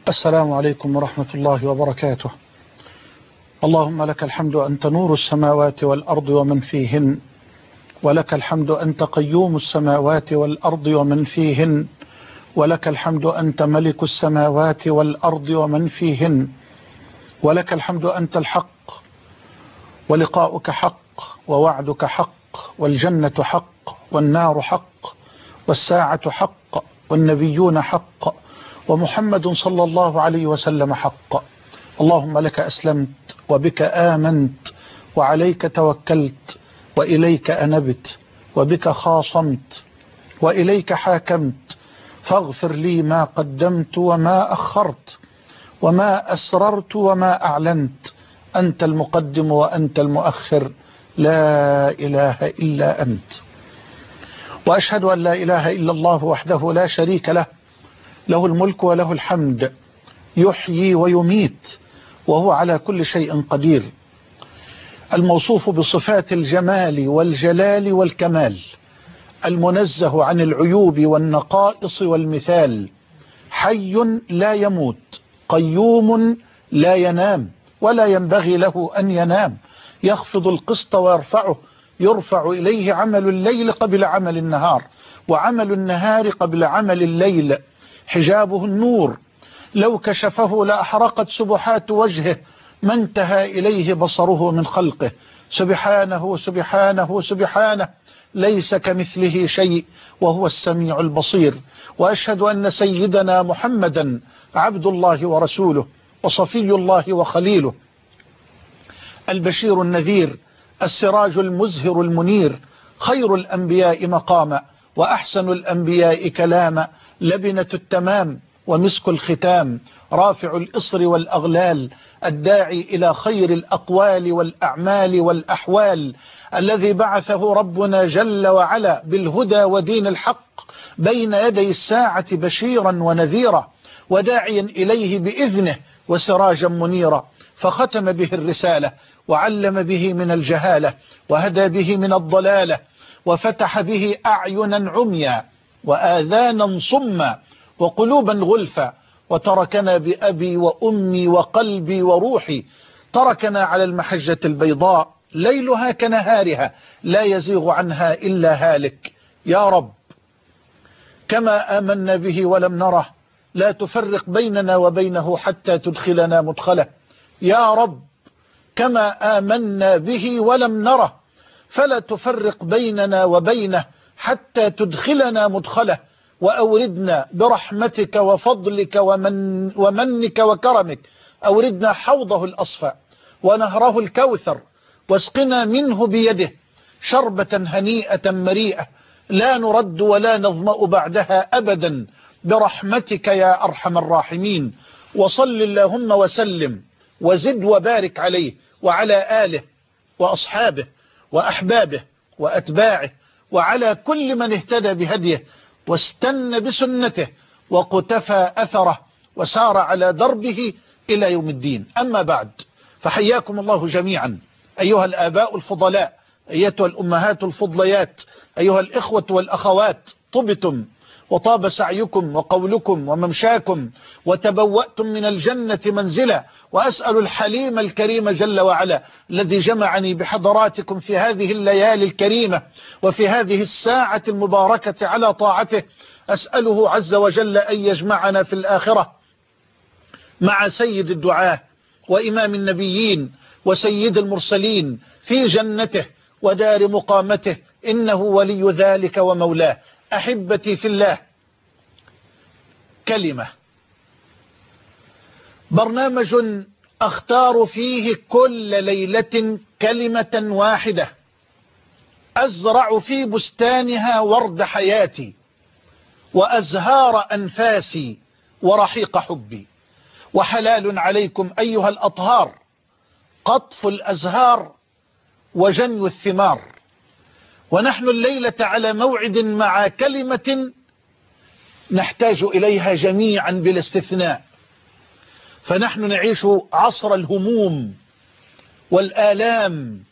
السلام عليكم ورحمة الله وبركاته. اللهم لك الحمد أنت نور السماوات والأرض ومن فيهن، ولك الحمد أنت قيوم السماوات والأرض ومن فيهن، ولك الحمد أنت ملك السماوات والأرض ومن فيهن، ولك الحمد أنت الحق، ولقاؤك حق، ووعدك حق، والجنة حق، والنار حق، والساعة حق، والنبيون حق، ومحمد صلى الله عليه وسلم حق. اللهم لك أسلمت، وبك آمنت، وعليك توكلت، وإليك أنبت، وبك خاصمت، وإليك حاكمت، فاغفر لي ما قدمت وما أخرت، وما أسررت وما أعلنت. أنت المقدم وأنت المؤخر، لا إله إلا أنت. وأشهد أن لا إله إلا الله وحده لا شريك له، له الملك وله الحمد، يحيي ويميت، وهو على كل شيء قدير، الموصوف بصفات الجمال والجلال والكمال، المنزه عن العيوب والنقائص والمثال، حي لا يموت، قيوم لا ينام ولا ينبغي له أن ينام، يخفض القسط ويرفعه، يرفع إليه عمل الليل قبل عمل النهار، وعمل النهار قبل عمل الليل، حجابه النور، لو كشفه لأحرقت سبحات وجهه ما انتهى إليه بصره من خلقه. سبحانه سبحانه سبحانه، ليس كمثله شيء، وهو السميع البصير. وأشهد أن سيدنا محمدا عبد الله ورسوله، وصفي الله وخليله، البشير النذير، السراج المزهر المنير، خير الأنبياء مقاما، وأحسن الأنبياء كلاما، لبنة التمام ومسك الختام، رافع الإصر والأغلال، الداعي إلى خير الأقوال والأعمال والأحوال، الذي بعثه ربنا جل وعلا بالهدى ودين الحق بين يدي الساعة بشيرا ونذيرا، وداعيا إليه بإذنه وسراجا منيرا، فختم به الرسالة، وعلم به من الجهالة، وهدى به من الضلالة، وفتح به أعينا عميا، وآذانا صما، وقلوبا غلفا، وتركنا بأبي وأمي وقلبي وروحي، تركنا على المحجة البيضاء ليلها كنهارها، لا يزيغ عنها إلا هالك. يا رب، كما آمنا به ولم نره، لا تفرق بيننا وبينه حتى تدخلنا مدخله. يا رب، كما آمنا به ولم نره، فلا تفرق بيننا وبينه حتى تدخلنا مدخله، وأوردنا برحمتك وفضلك ومنك وكرمك، أوردنا حوضه الأصفى ونهره الكوثر، واسقنا منه بيده شربة هنيئة مريئة، لا نرد ولا نظمأ بعدها أبدا، برحمتك يا أرحم الراحمين. وصل اللهم وسلم وزد وبارك عليه وعلى آله وأصحابه وأحبابه وأتباعه، وعلى كل من اهتدى بهديه واستنى بسنته وقتفى أثره وسار على دربه إلى يوم الدين. أما بعد، فحياكم الله جميعا أيها الآباء الفضلاء، أيتها الأمهات الفضليات، أيها الإخوة والأخوات، طبتم وطاب سعيكم وقولكم وممشاكم، وتبوأتم من الجنة منزلا. وأسأل الحليم الكريم جل وعلا الذي جمعني بحضراتكم في هذه الليالي الكريمة وفي هذه الساعة المباركة على طاعته، أسأله عز وجل أن يجمعنا في الآخرة مع سيد الدعاة وإمام النبيين وسيد المرسلين في جنته ودار مقامته، إنه ولي ذلك ومولاه. أحبتي في الله، كلمة، برنامج أختار فيه كل ليلة كلمة واحدة أزرع في بستانها ورد حياتي وأزهار أنفاسي ورحيق حبي. وحلال عليكم أيها الأطهار قطف الأزهار وجني الثمار. ونحن الليلة على موعد مع كلمة نحتاج إليها جميعا بلا استثناء، فنحن نعيش عصر الهموم والآلام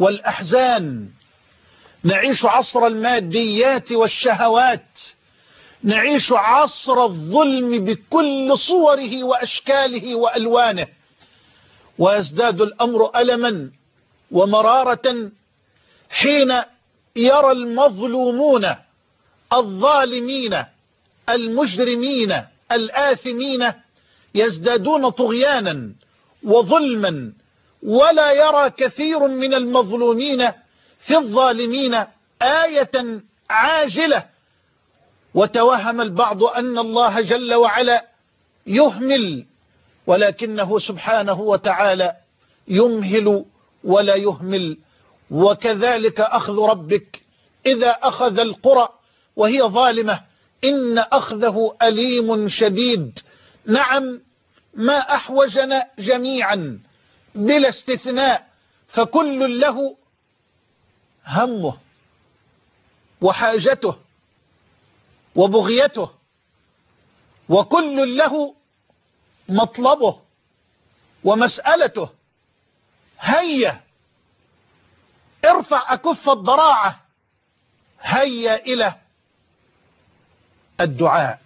والأحزان، نعيش عصر الماديات والشهوات، نعيش عصر الظلم بكل صوره وأشكاله وألوانه، ويزداد الأمر ألما ومرارة حين يرى المظلومون الظالمين المجرمين الآثمين يزدادون طغيانا وظلما، ولا يرى كثير من المظلومين في الظالمين آية عاجلة، وتوهم البعض أن الله جل وعلا يهمل، ولكنه سبحانه وتعالى يمهل ولا يهمل. وكذلك أخذ ربك إذا أخذ القرى وهي ظالمة إن أخذه أليم شديد. نعم، ما أحوجنا جميعا بلا استثناء، فكل له همه وحاجته وبغيته، وكل له مطلبه ومسألته. هيا ارفع أكف الضراعة، هيا إلى الدعاء.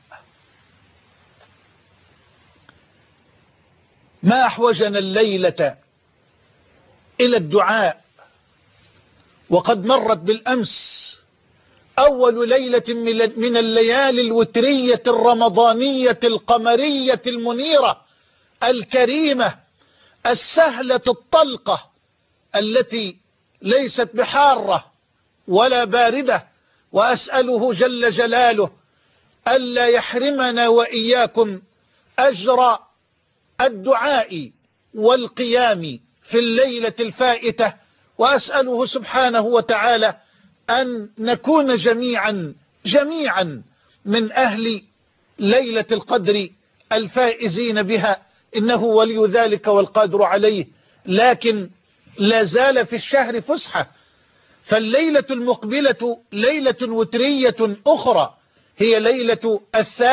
ما أحوجنا الليلة إلى الدعاء، وقد مرت بالأمس أول ليلة من الليالي الوترية الرمضانية القمرية المنيرة الكريمة السهلة الطلقة، التي ليست بحارة ولا باردة، وأسأله جل جلاله ألا يحرمنا وإياكم أجر الدعاء والقيام في الليلة الفائتة، وأسأله سبحانه وتعالى أن نكون جميعا من أهل ليلة القدر الفائزين بها، إنه ولي ذلك والقادر عليه. لكن لا زال في الشهر فسحة، فالليلة المقبلة ليلة وترية أخرى، هي ليلة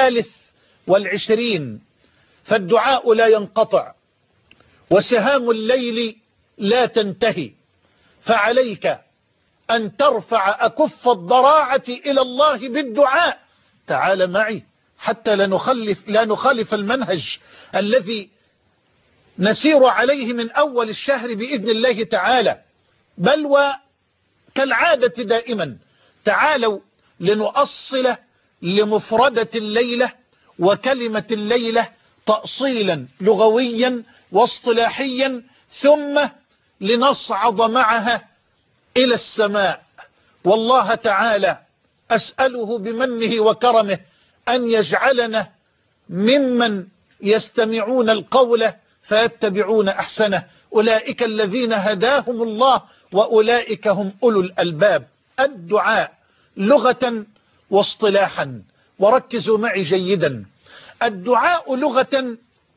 23، فالدعاء لا ينقطع وسهام الليل لا تنتهي، فعليك أن ترفع أكف الضراعة إلى الله بالدعاء. تعال معي حتى لا نخالف المنهج الذي نسير عليه من أول الشهر بإذن الله تعالى، بل وكالعادة دائما. تعالوا لنؤصل لمفردة الليلة وكلمة الليلة تأصيلا لغويا واصطلاحيا، ثم لنصعد معها إلى السماء. والله تعالى أسأله بمنه وكرمه أن يجعلنا ممن يستمعون القول فيتبعون أحسنه، أولئك الذين هداهم الله وأولئك هم أولو الألباب. الدعاء لغة واصطلاحا، وركزوا معي جيدا. الدعاء لغة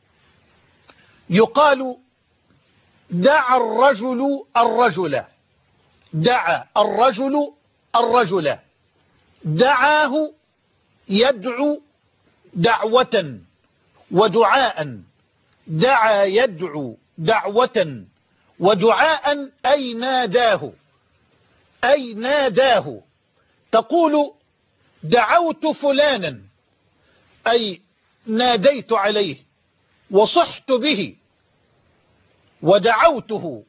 يقال دعا الرجل الرجل، دعا الرجل الرجل، دعاه يدعو دعوة ودعاء، دعا يدعو دعوة ودعاء، أي ناداه، أي ناداه. تقول دعوت فلانا، أي ناديت عليه وصحت به ودعوته.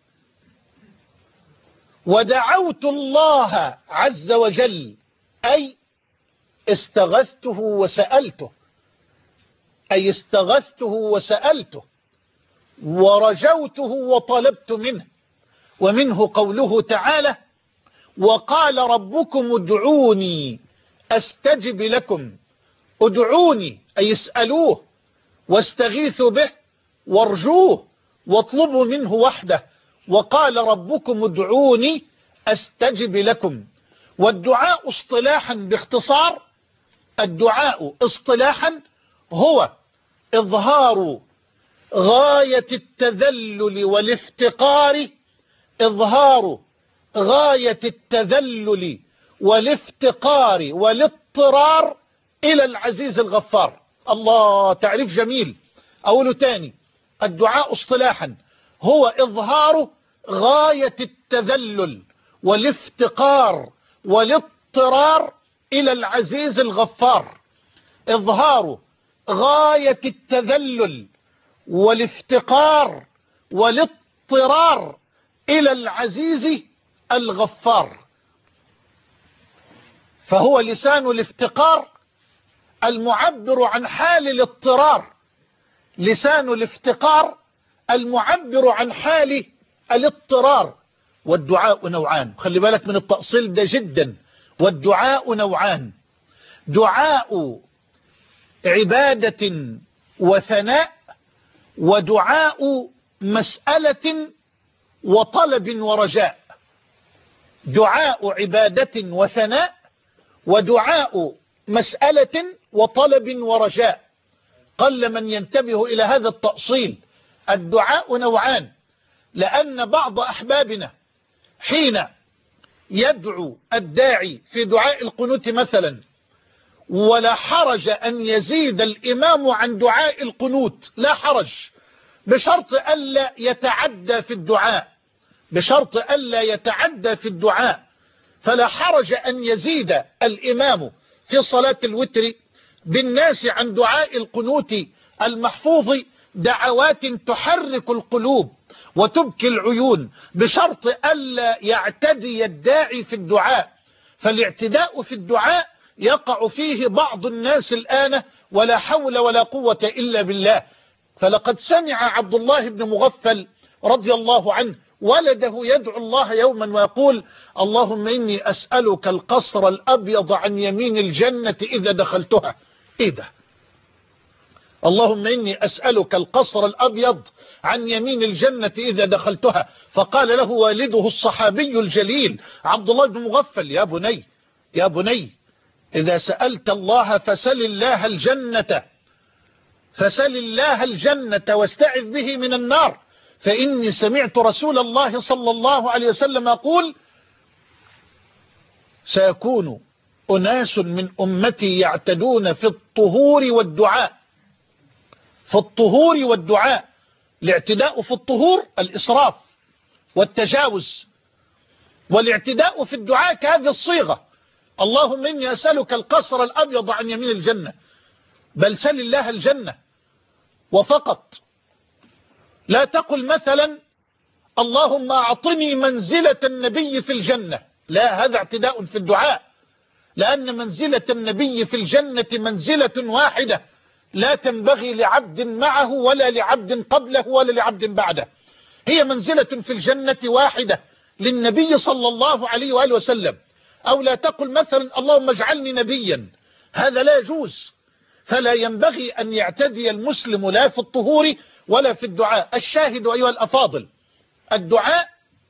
ودعوت الله عز وجل، أي استغثته وسألته، أي استغثته وسألته ورجوته وطلبت منه. ومنه قوله تعالى: وقال ربكم ادعوني أستجب لكم. ادعوني أي اسألوه واستغيثوا به وارجوه واطلبوا منه وحده. وقال ربكم ادعوني أستجب لكم. والدعاء اصطلاحا باختصار، الدعاء اصطلاحا هو إظهار غاية التذلل والافتقار، إظهار غاية التذلل والافتقار والاضطرار إلى العزيز الغفار. الله، تعريف جميل. أقوله تاني: الدعاء اصطلاحا هو إظهار غاية التذلل والافتقار والاضطرار إلى العزيز الغفار. إظهار غاية التذلل والافتقار والاضطرار إلى العزيز الغفار. فهو لسان الافتقار المعبر عن حال الاضطرار، لسان الافتقار المعبر عن حال الاضطرار. والدعاء نوعان، خلي بالك من التأصيل ده جدا. والدعاء نوعان: دعاء عبادة وثناء، ودعاء مسألة وطلب ورجاء. دعاء عبادة وثناء، ودعاء مسألة وطلب ورجاء. قل من ينتبه إلى هذا التأصيل. الدعاء نوعان، لأن بعض أحبابنا حين يدعو الداعي في دعاء القنوت مثلا، ولا حرج أن يزيد الإمام عن دعاء القنوت، لا حرج، بشرط ألا يتعدى في الدعاء، بشرط ألا يتعدى في الدعاء. فلا حرج أن يزيد الإمام في صلاة الوتر بالناس عن دعاء القنوت المحفوظ دعوات تحرك القلوب وتبكي العيون، بشرط ألا يعتدي الداعي في الدعاء. فالاعتداء في الدعاء يقع فيه بعض الناس الآن، ولا حول ولا قوة إلا بالله. فلقد سمع عبد الله بن مغفل رضي الله عنه ولده يدعو الله يوما ويقول: اللهم إني أسألك القصر الأبيض عن يمين الجنة إذا دخلتها. إيه ده؟ اللهم إني أسألك القصر الأبيض عن يمين الجنة إذا دخلتها. فقال له والده الصحابي الجليل عبد الله بن مغفل: يا بني، يا بني، إذا سألت الله فسل الله الجنة، فسل الله الجنة واستعذ به من النار، فإني سمعت رسول الله صلى الله عليه وسلم يقول: سيكون أناس من أمتي يعتدون في الطهور والدعاء. في الطهور والدعاء. الاعتداء في الطهور الإسراف والتجاوز، والاعتداء في الدعاء كهذه الصيغة: اللهم إني أسألك القصر الأبيض عن يمين الجنة. بل سل الله الجنة وفقط. لا تقل مثلا اللهم أعطني منزلة النبي في الجنة، لا، هذا اعتداء في الدعاء، لأن منزلة النبي في الجنة منزلة واحدة لا تنبغي لعبد معه ولا لعبد قبله ولا لعبد بعده. هي منزلة في الجنة واحدة للنبي صلى الله عليه وآله وسلم. أو لا تقل مثلا اللهم اجعلني نبيا، هذا لا يجوز. فلا ينبغي أن يعتدي المسلم لا في الطهور ولا في الدعاء. الشاهد أيها الأفاضل: الدعاء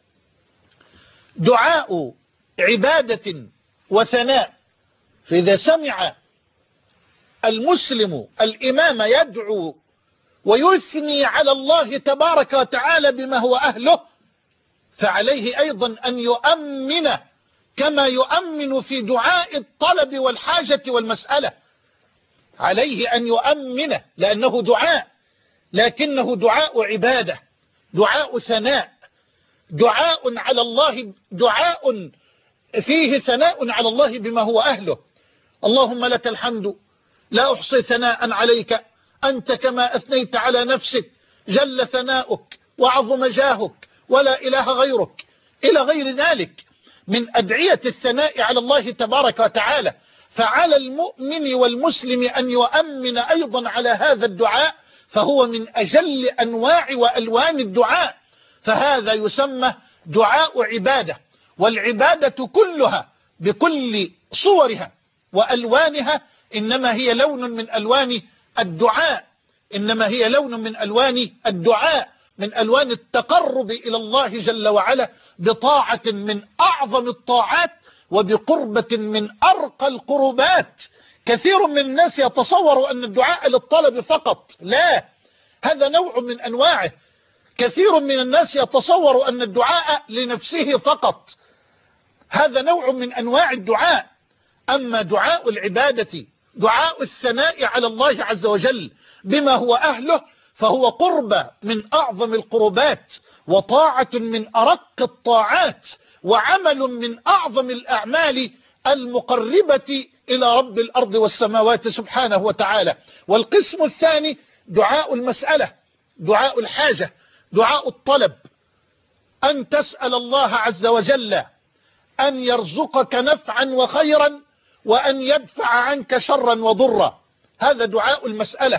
دعاء عبادة وثناء. فإذا سمع المسلم الإمام يدعو ويثني على الله تبارك وتعالى بما هو أهله، فعليه أيضا أن يؤمن كما يؤمن في دعاء الطلب والحاجة والمسألة. عليه أن يؤمن، لأنه دعاء، لكنه دعاء عبادة، دعاء ثناء، دعاء على الله، دعاء فيه ثناء على الله بما هو أهله. اللهم لك الحمد لا أحصي ثناء عليك أنت كما أثنيت على نفسك، جل ثناؤك وعظم جاهك ولا إله غيرك، إلى غير ذلك من أدعية الثناء على الله تبارك وتعالى. فعلى المؤمن والمسلم أن يؤمن أيضا على هذا الدعاء، فهو من أجل أنواع وألوان الدعاء. فهذا يسمى دعاء عبادة. والعبادة كلها بكل صورها وألوانها إنما هي لون من ألوان الدعاء، إنما هي لون من ألوان الدعاء، من ألوان التقرب إلى الله جل وعلا بطاعة من أعظم الطاعات وبقربة من أرقى القربات. كثير من الناس يتصور أن الدعاء للطلب فقط، لا، هذا نوع من أنواعه. كثير من الناس يتصور أن الدعاء لنفسه فقط، هذا نوع من أنواع الدعاء. أما دعاء العبادة، دعاء الثناء على الله عز وجل بما هو أهله، فهو قربة من أعظم القربات، وطاعة من أرق الطاعات، وعمل من أعظم الأعمال المقربة إلى رب الأرض والسماوات سبحانه وتعالى. والقسم الثاني دعاء المسألة، دعاء الحاجة، دعاء الطلب، أن تسأل الله عز وجل أن يرزقك نفعا وخيرا وأن يدفع عنك شرا وضرا. هذا دعاء المسألة.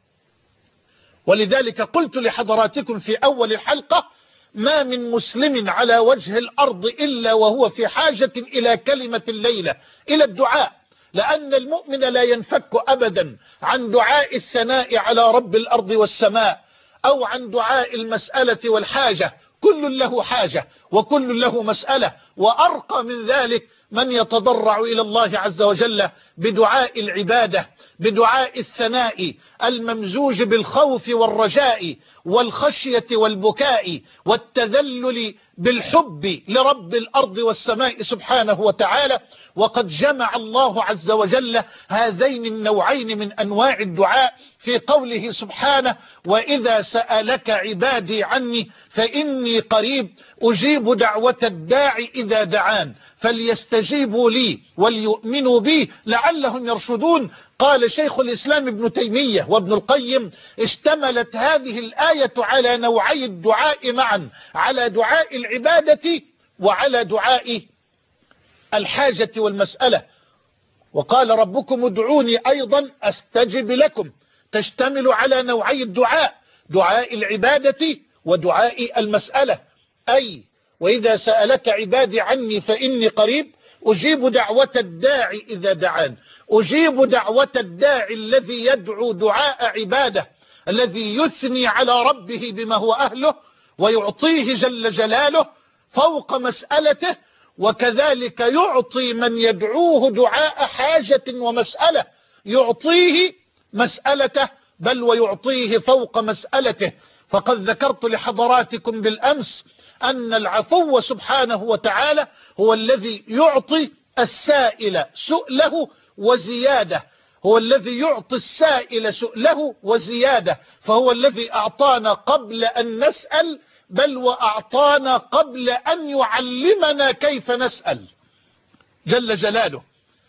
ولذلك قلت لحضراتكم في أول الحلقة: ما من مسلم على وجه الأرض إلا وهو في حاجة إلى كلمة الليلة، إلى الدعاء، لأن المؤمن لا ينفك أبدا عن دعاء الثناء على رب الأرض والسماء أو عن دعاء المسألة والحاجة. كل له حاجة وكل له مسألة. وأرقى من ذلك من يتضرع إلى الله عز وجل بدعاء العبادة، بدعاء الثناء الممزوج بالخوف والرجاء والخشية والبكاء والتذلل بالحب لرب الأرض والسماء سبحانه وتعالى. وقد جمع الله عز وجل هذين النوعين من أنواع الدعاء في قوله سبحانه: وإذا سألك عبادي عني فإني قريب أجيب دعوة الداعي إذا دعان فليستجيبوا لي وليؤمنوا بي لعلهم يرشدون. قال شيخ الإسلام ابن تيمية وابن القيم: اشتملت هذه الآية على نوعي الدعاء معا، على دعاء العبادة وعلى دعاء الحاجة والمسألة. وقال ربكم ادعوني أيضا أستجب لكم، تشتمل على نوعي الدعاء، دعاء العبادة ودعاء المسألة. أي وإذا سألك عبادي عني فإني قريب أجيب دعوة الداعي إذا دعان. أجيب دعوة الداعي الذي يدعو دعاء عباده، الذي يثني على ربه بما هو أهله ويعطيه جل جلاله فوق مسألته، وكذلك يعطي من يدعوه دعاء حاجة ومسألة، يعطيه مسألته بل ويعطيه فوق مسألته. فقد ذكرت لحضراتكم بالأمس أن العفو سبحانه وتعالى هو الذي يعطي السائل سؤله وزيادة، هو الذي يعطي السائل سؤله وزيادة، فهو الذي أعطانا قبل أن نسأل، بل وأعطانا قبل أن يعلمنا كيف نسأل جل جلاله.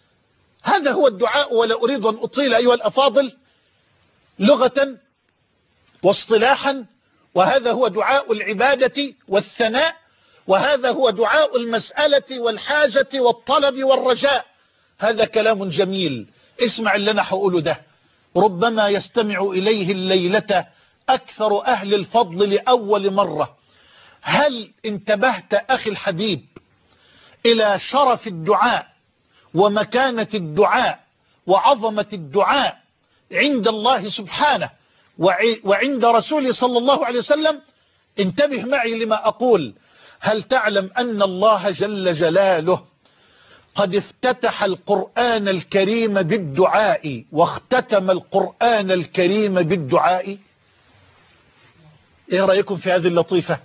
هذا هو الدعاء. ولا أريد أن أطيل أيها الأفاضل لغة واصطلاحا، وهذا هو دعاء العبادة والثناء، وهذا هو دعاء المسألة والحاجة والطلب والرجاء. هذا كلام جميل. اسمع اللي أنا هقوله ده، ربما يستمع إليه الليلة أكثر أهل الفضل لأول مرة. هل انتبهت أخي الحبيب إلى شرف الدعاء ومكانة الدعاء وعظمة الدعاء عند الله سبحانه وعند رسوله صلى الله عليه وسلم؟ انتبه معي لما أقول. هل تعلم أن الله جل جلاله قد افتتح القرآن الكريم بالدعاء واختتم القرآن الكريم بالدعاء؟ ايه رأيكم في هذه اللطيفة؟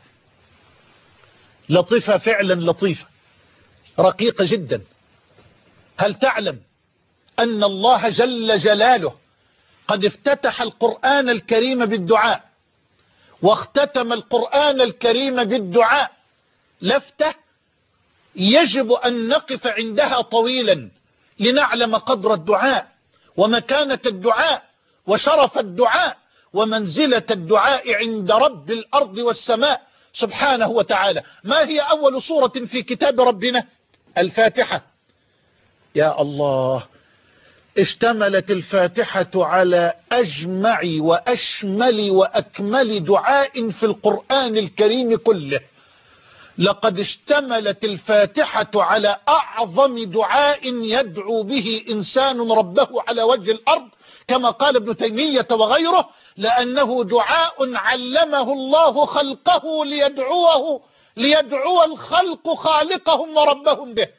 لطيفة فعلا، لطيفة رقيقة جدا. هل تعلم أن الله جل جلاله قد افتتح القرآن الكريم بالدعاء واختتم القرآن الكريم بالدعاء؟ لفتة يجب أن نقف عندها طويلا لنعلم قدر الدعاء ومكانة الدعاء وشرف الدعاء ومنزلة الدعاء عند رب الأرض والسماء سبحانه وتعالى. ما هي أول سورة في كتاب ربنا؟ الفاتحة. يا الله، اشتملت الفاتحة على أجمع وأشمل وأكمل دعاء في القرآن الكريم كله. لقد اشتملت الفاتحة على أعظم دعاء يدعو به إنسان ربه على وجه الأرض، كما قال ابن تيمية وغيره، لأنه دعاء علمه الله خلقه ليدعو الخلق خالقهم وربهم به.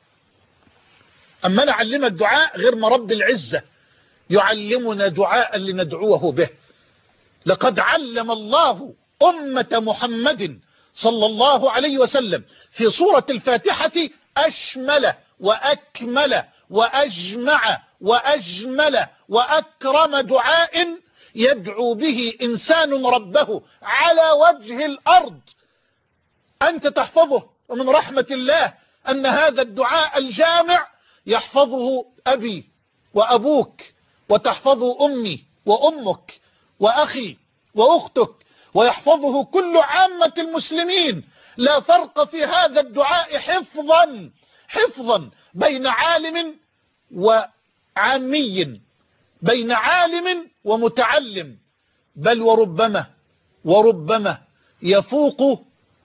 أما نعلم الدعاء غير ما رب العزة يعلمنا دعاء لندعوه به. لقد علم الله أمة محمد صلى الله عليه وسلم في سورة الفاتحة أشمل وأكمل وأجمع وأجمل وأكرم دعاء يدعو به إنسان ربه على وجه الأرض. أنت تحفظه، ومن رحمة الله أن هذا الدعاء الجامع يحفظه أبي وأبوك، وتحفظه أمي وأمك وأخي وأختك، ويحفظه كل عامة المسلمين. لا فرق في هذا الدعاء حفظا بين عالم وعامي، بين عالم ومتعلم، بل وربما يفوق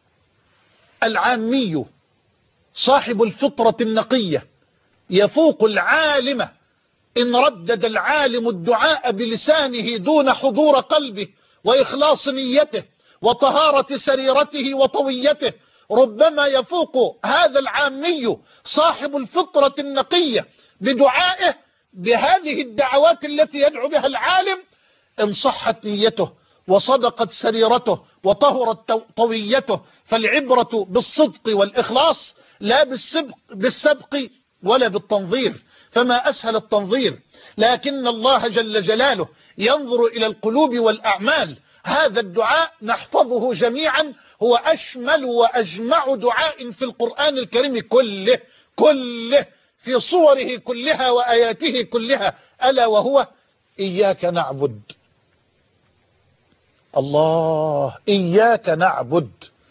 العامي صاحب الفطرة النقية، يفوق العالم إن ردد العالم الدعاء بلسانه دون حضور قلبه وإخلاص نيته وطهارة سريرته وطويته. ربما يفوق هذا العامي صاحب الفطرة النقية بدعائه بهذه الدعوات التي يدعو بها العالم إن صحت نيته وصدقت سريرته وطهرت طويته. فالعبرة بالصدق والإخلاص لا بالسبق ولا بالتنظير، فما أسهل التنظير، لكن الله جل جلاله ينظر إلى القلوب والأعمال. هذا الدعاء نحفظه جميعا، هو أشمل وأجمع دعاء في القرآن الكريم كله في صوره كلها وآياته كلها، ألا وهو إياك نعبد. الله، إياك نعبد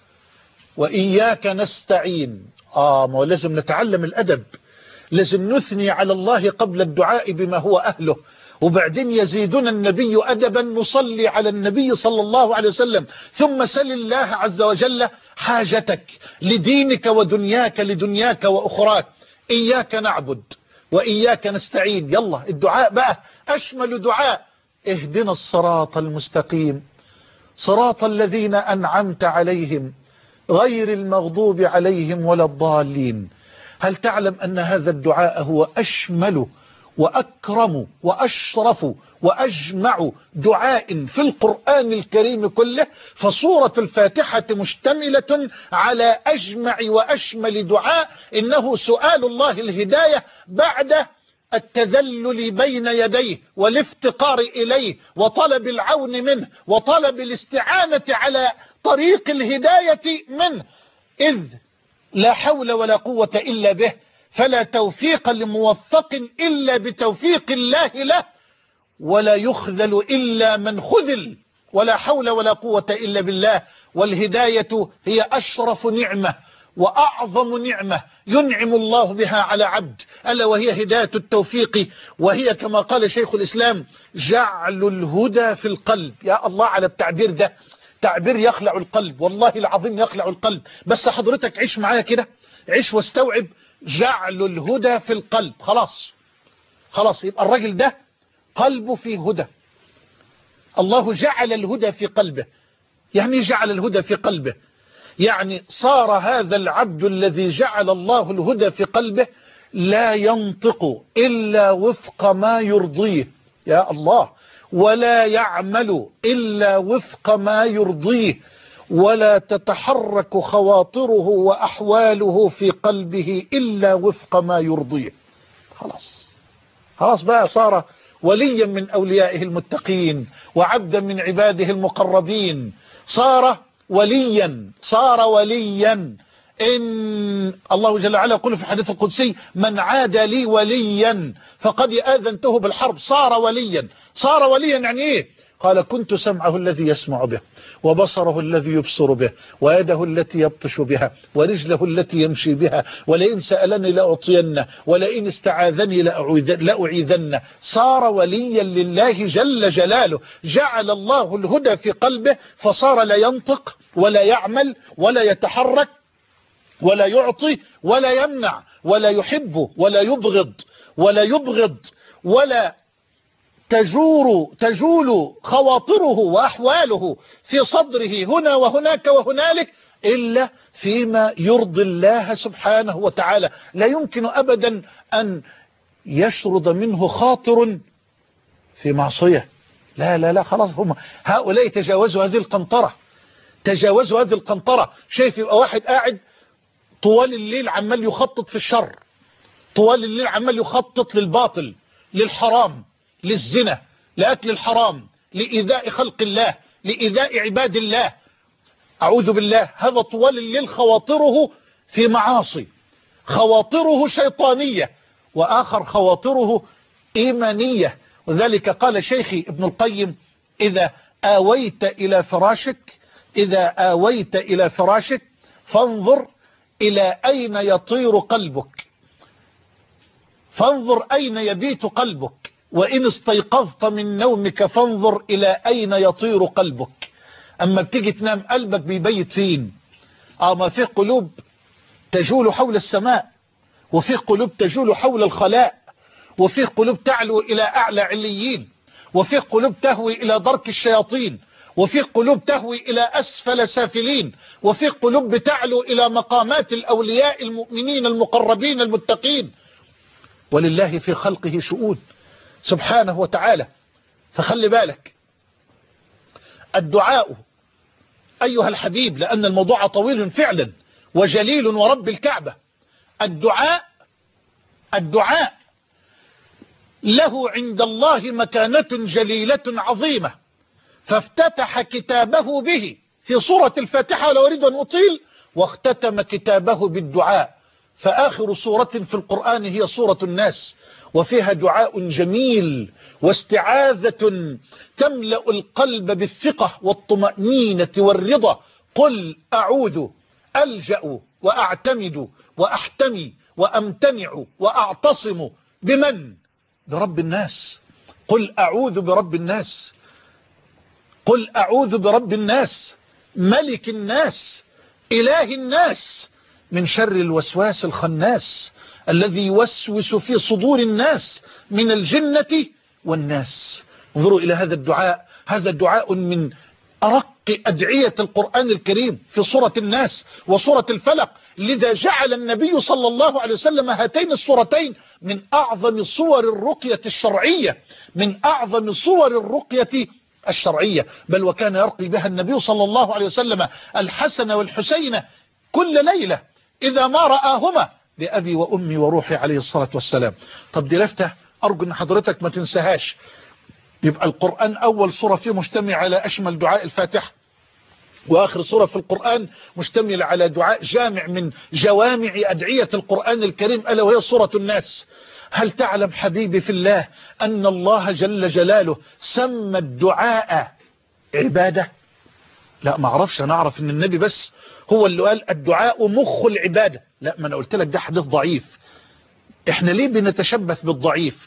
وإياك نستعين. ما هو لازم نتعلم الأدب، لازم نثني على الله قبل الدعاء بما هو أهله، وبعدين يزيدنا النبي أدبا نصلي على النبي صلى الله عليه وسلم، ثم سل الله عز وجل حاجتك لدينك ودنياك، لدنياك وأخراك. إياك نعبد وإياك نستعين. يلا الدعاء بقى أشمل دعاء. اهدنا الصراط المستقيم صراط الذين أنعمت عليهم غير المغضوب عليهم ولا الضالين. هل تعلم أن هذا الدعاء هو أشمل وأكرم وأشرف وأجمع دعاء في القرآن الكريم كله؟ فسورة الفاتحة مشتملة على أجمع وأشمل دعاء، إنه سؤال الله الهداية بعد التذلل بين يديه والافتقار إليه وطلب العون منه وطلب الاستعانة على طريق الهداية منه، إذ لا حول ولا قوة إلا به، فلا توفيق لموفق إلا بتوفيق الله له، ولا يخذل إلا من خذل، ولا حول ولا قوة إلا بالله. والهداية هي أشرف نعمة وأعظم نعمة ينعم الله بها على عبد، ألا وهي هداية التوفيق، وهي كما قال شيخ الإسلام جعل الهدى في القلب. يا الله على التعبير ده، تعبير يخلع القلب، والله العظيم يخلع القلب. بس حضرتك عيش معايا كده، عيش واستوعب. جعل الهدى في القلب، خلاص يبقى الراجل ده قلبه فيه هدى. الله جعل الهدى في قلبه. يعني جعل الهدى في قلبه، يعني صار هذا العبد الذي جعل الله الهدى في قلبه لا ينطق إلا وفق ما يرضيه، يا الله، ولا يعمل إلا وفق ما يرضيه، ولا تتحرك خواطره وأحواله في قلبه إلا وفق ما يرضيه. خلاص بقى صار وليا من أوليائه المتقين وعبدا من عباده المقربين. صار وليا. إن الله جل وعلا يقول في الحديث القدسي من عاد لي وليا فقد آذنته بالحرب. صار وليا يعني إيه؟ قال كنت سمعه الذي يسمع به وبصره الذي يبصر به ويده التي يبطش بها ورجله التي يمشي بها، ولئن سألني لأعطينه ولئن استعاذني لأعيذنه. صار وليا لله جل جلاله. جعل الله الهدى في قلبه فصار لا ينطق ولا يعمل ولا يتحرك ولا يعطي ولا يمنع ولا يحب ولا يبغض ولا تجول خواطره وأحواله في صدره هنا وهناك وهنالك إلا فيما يرضي الله سبحانه وتعالى. لا يمكن أبدا أن يشرد منه خاطر في معصية. لا خلاص، هم هؤلاء تجاوزوا هذه القنطرة. شايف يبقى واحد قاعد طوال الليل عمال يخطط في الشر، طوال الليل عمال يخطط للباطل، للحرام، للزنا، لأكل الحرام، لإيذاء خلق الله، لإيذاء عباد الله، أعوذ بالله. هذا طوال الليل خواطره في معاصي، خواطره شيطانية، وآخر خواطره إيمانية. وذلك قال شيخي ابن القيم: إذا آويت إلى فراشك فانظر إلى أين يطير قلبك، فانظر أين يبيت قلبك، وإن استيقظت من نومك فانظر إلى أين يطير قلبك. أما بتيجي تنام قلبك بيبيت فين؟ ما في قلوب تجول حول السماء، وفي قلوب تجول حول الخلاء، وفي قلوب تعلو إلى أعلى عليين، وفي قلوب تهوي إلى درك الشياطين، وفي قلوب تهوي إلى أسفل سافلين، وفي قلوب بتعلو إلى مقامات الأولياء المؤمنين المقربين المتقين. ولله في خلقه شؤون سبحانه وتعالى. فخلي بالك، الدعاء أيها الحبيب، لأن الموضوع طويل فعلا وجليل ورب الكعبة، الدعاء له عند الله مكانة جليلة عظيمة، فافتتح كتابه به في سورة الفاتحة، لا أريد أن أطيل، واختتم كتابه بالدعاء. فآخر سورة في القرآن هي سورة الناس، وفيها دعاء جميل واستعاذة تملأ القلب بالثقة والطمأنينة والرضا. قل أعوذ، ألجأ وأعتمد وأحتمي وأمتنع وأعتصم بمن؟ برب الناس. قل أعوذ برب الناس، قل أعوذ برب الناس ملك الناس إله الناس من شر الوسواس الخناس الذي يوسوس في صدور الناس من الجنة والناس. انظروا إلى هذا الدعاء، هذا دعاء من أرق أدعية القرآن الكريم في سورة الناس وسورة الفلق. لذا جعل النبي صلى الله عليه وسلم هاتين السورتين من أعظم صور الرقية الشرعية، من أعظم صور الرقية الشرعية. بل وكان يرقي بها النبي صلى الله عليه وسلم الحسن والحسين كل ليلة إذا ما رآهما بأبي وأمي وروحي عليه الصلاة والسلام. طب دي لفتة أرجو أن حضرتك ما تنساهاش. يبقى القرآن أول سورة فيه مجتمع على أشمل دعاء الفاتحة، وآخر سورة في القرآن مشتمل على دعاء جامع من جوامع أدعية القرآن الكريم، ألا وهي سورة الناس. هل تعلم حبيبي في الله أن الله جل جلاله سمى الدعاء عبادة؟ لا ما أعرفش، أنا أعرف أن النبي بس هو اللي قال الدعاء مخ العبادة. لا، ما أنا قلت لك ده حديث ضعيف. إحنا ليه بنتشبث بالضعيف؟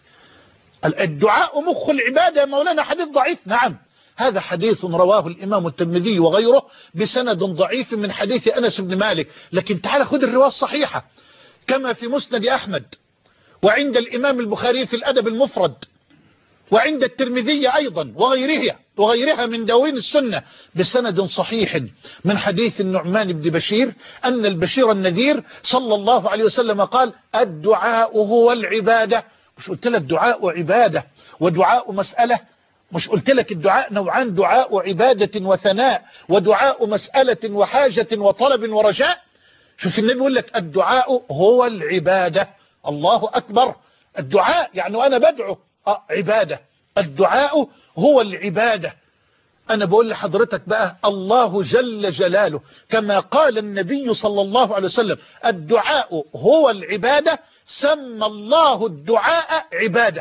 الدعاء مخ العبادة يا مولانا حديث ضعيف. نعم، هذا حديث رواه الإمام الترمذي وغيره بسند ضعيف من حديث أنس بن مالك. لكن تعال خذ الرواية الصحيحة كما في مسند أحمد، وعند الإمام البخاري في الأدب المفرد، وعند الترمذي أيضا وغيرها من دواوين السنة بسند صحيح من حديث النعمان بن بشير أن البشير النذير صلى الله عليه وسلم قال الدعاء هو العبادة. مش قلت لك دعاء عبادة ودعاء مسألة؟ مش قلت لك الدعاء نوعان، دعاء عبادة وثناء، ودعاء مسألة وحاجة وطلب ورجاء؟ شوف النبي يقول لك الدعاء هو العبادة. الله أكبر. الدعاء يعني أنا بدعو عبادة، الدعاء هو العبادة. أنا بقول لحضرتك بقى الله جل جلاله كما قال النبي صلى الله عليه وسلم الدعاء هو العبادة، سمى الله الدعاء عبادة.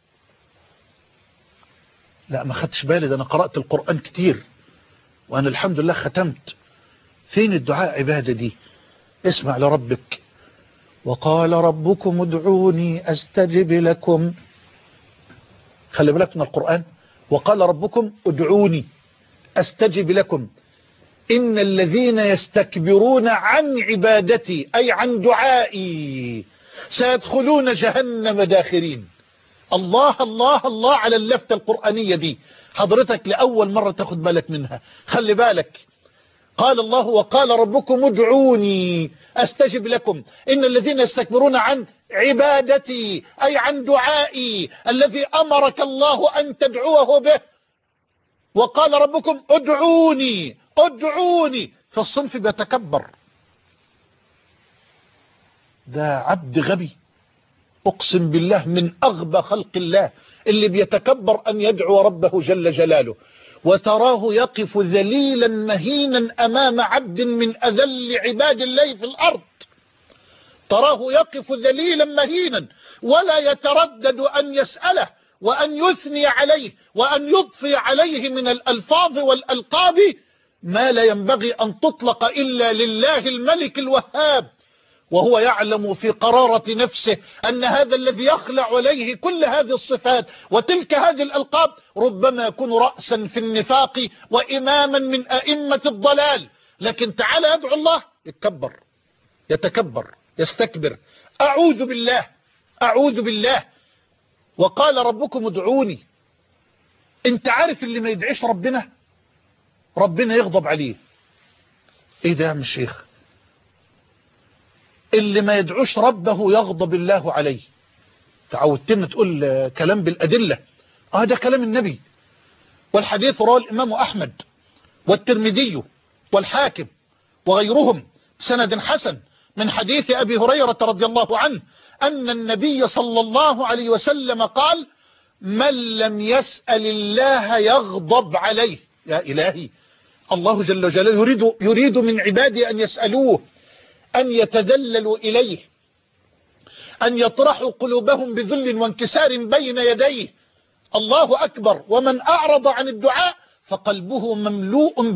لا ما خدتش بالي، ده أنا قرأت القرآن كتير وأنا الحمد لله ختمت. فين الدعاء عبادة دي؟ اسمع لربك: وقال ربكم ادعوني أستجب لكم. خلي بالك من القرآن، وقال ربكم ادعوني أستجب لكم إن الذين يستكبرون عن عبادتي أي عن دعائي سيدخلون جهنم داخرين. الله الله الله على اللفتة القرآنية دي، حضرتك لأول مرة تاخد بالك منها. خلي بالك، قال الله وقال ربكم ادعوني أستجب لكم إن الذين يستكبرون عن عبادتي أي عن دعائي الذي أمرك الله أن تدعوه به. وقال ربكم ادعوني ادعوني، فالصنف بيتكبر. ده عبد غبي أقسم بالله من أغبى خلق الله اللي بيتكبر أن يدعو ربه جل جلاله، وتراه يقف ذليلا مهينا أمام عبد من أذل عباد الله في الأرض. تراه يقف ذليلا مهينا ولا يتردد أن يسأله وأن يثني عليه وأن يضفي عليه من الألفاظ والألقاب ما لا ينبغي أن تطلق إلا لله الملك الوهاب، وهو يعلم في قرارة نفسه أن هذا الذي يخلع عليه كل هذه الصفات وتلك هذه الألقاب ربما يكون رأسا في النفاق وإماما من أئمة الضلال. لكن تعالى يدعو الله يتكبر يستكبر. أعوذ بالله أعوذ بالله. وقال ربكم ادعوني. انت عارف اللي ما يدعيش ربنا يغضب عليه. ايه ده يا عم الشيخ؟ اللي ما يدعوش ربه يغضب الله عليه. تعودتنا تقول كلام بالأدلة. ده كلام النبي، والحديث رواه الإمام أحمد والترمذي والحاكم وغيرهم بسند حسن من حديث أبي هريرة رضي الله عنه أن النبي صلى الله عليه وسلم قال: من لم يسأل الله يغضب عليه. يا إلهي، الله جل جلاله يريد من عباده أن يسألوه، أن يتذللوا إليه، أن يطرحوا قلوبهم بذل وانكسار بين يديه. الله أكبر. ومن أعرض عن الدعاء فقلبه مملوء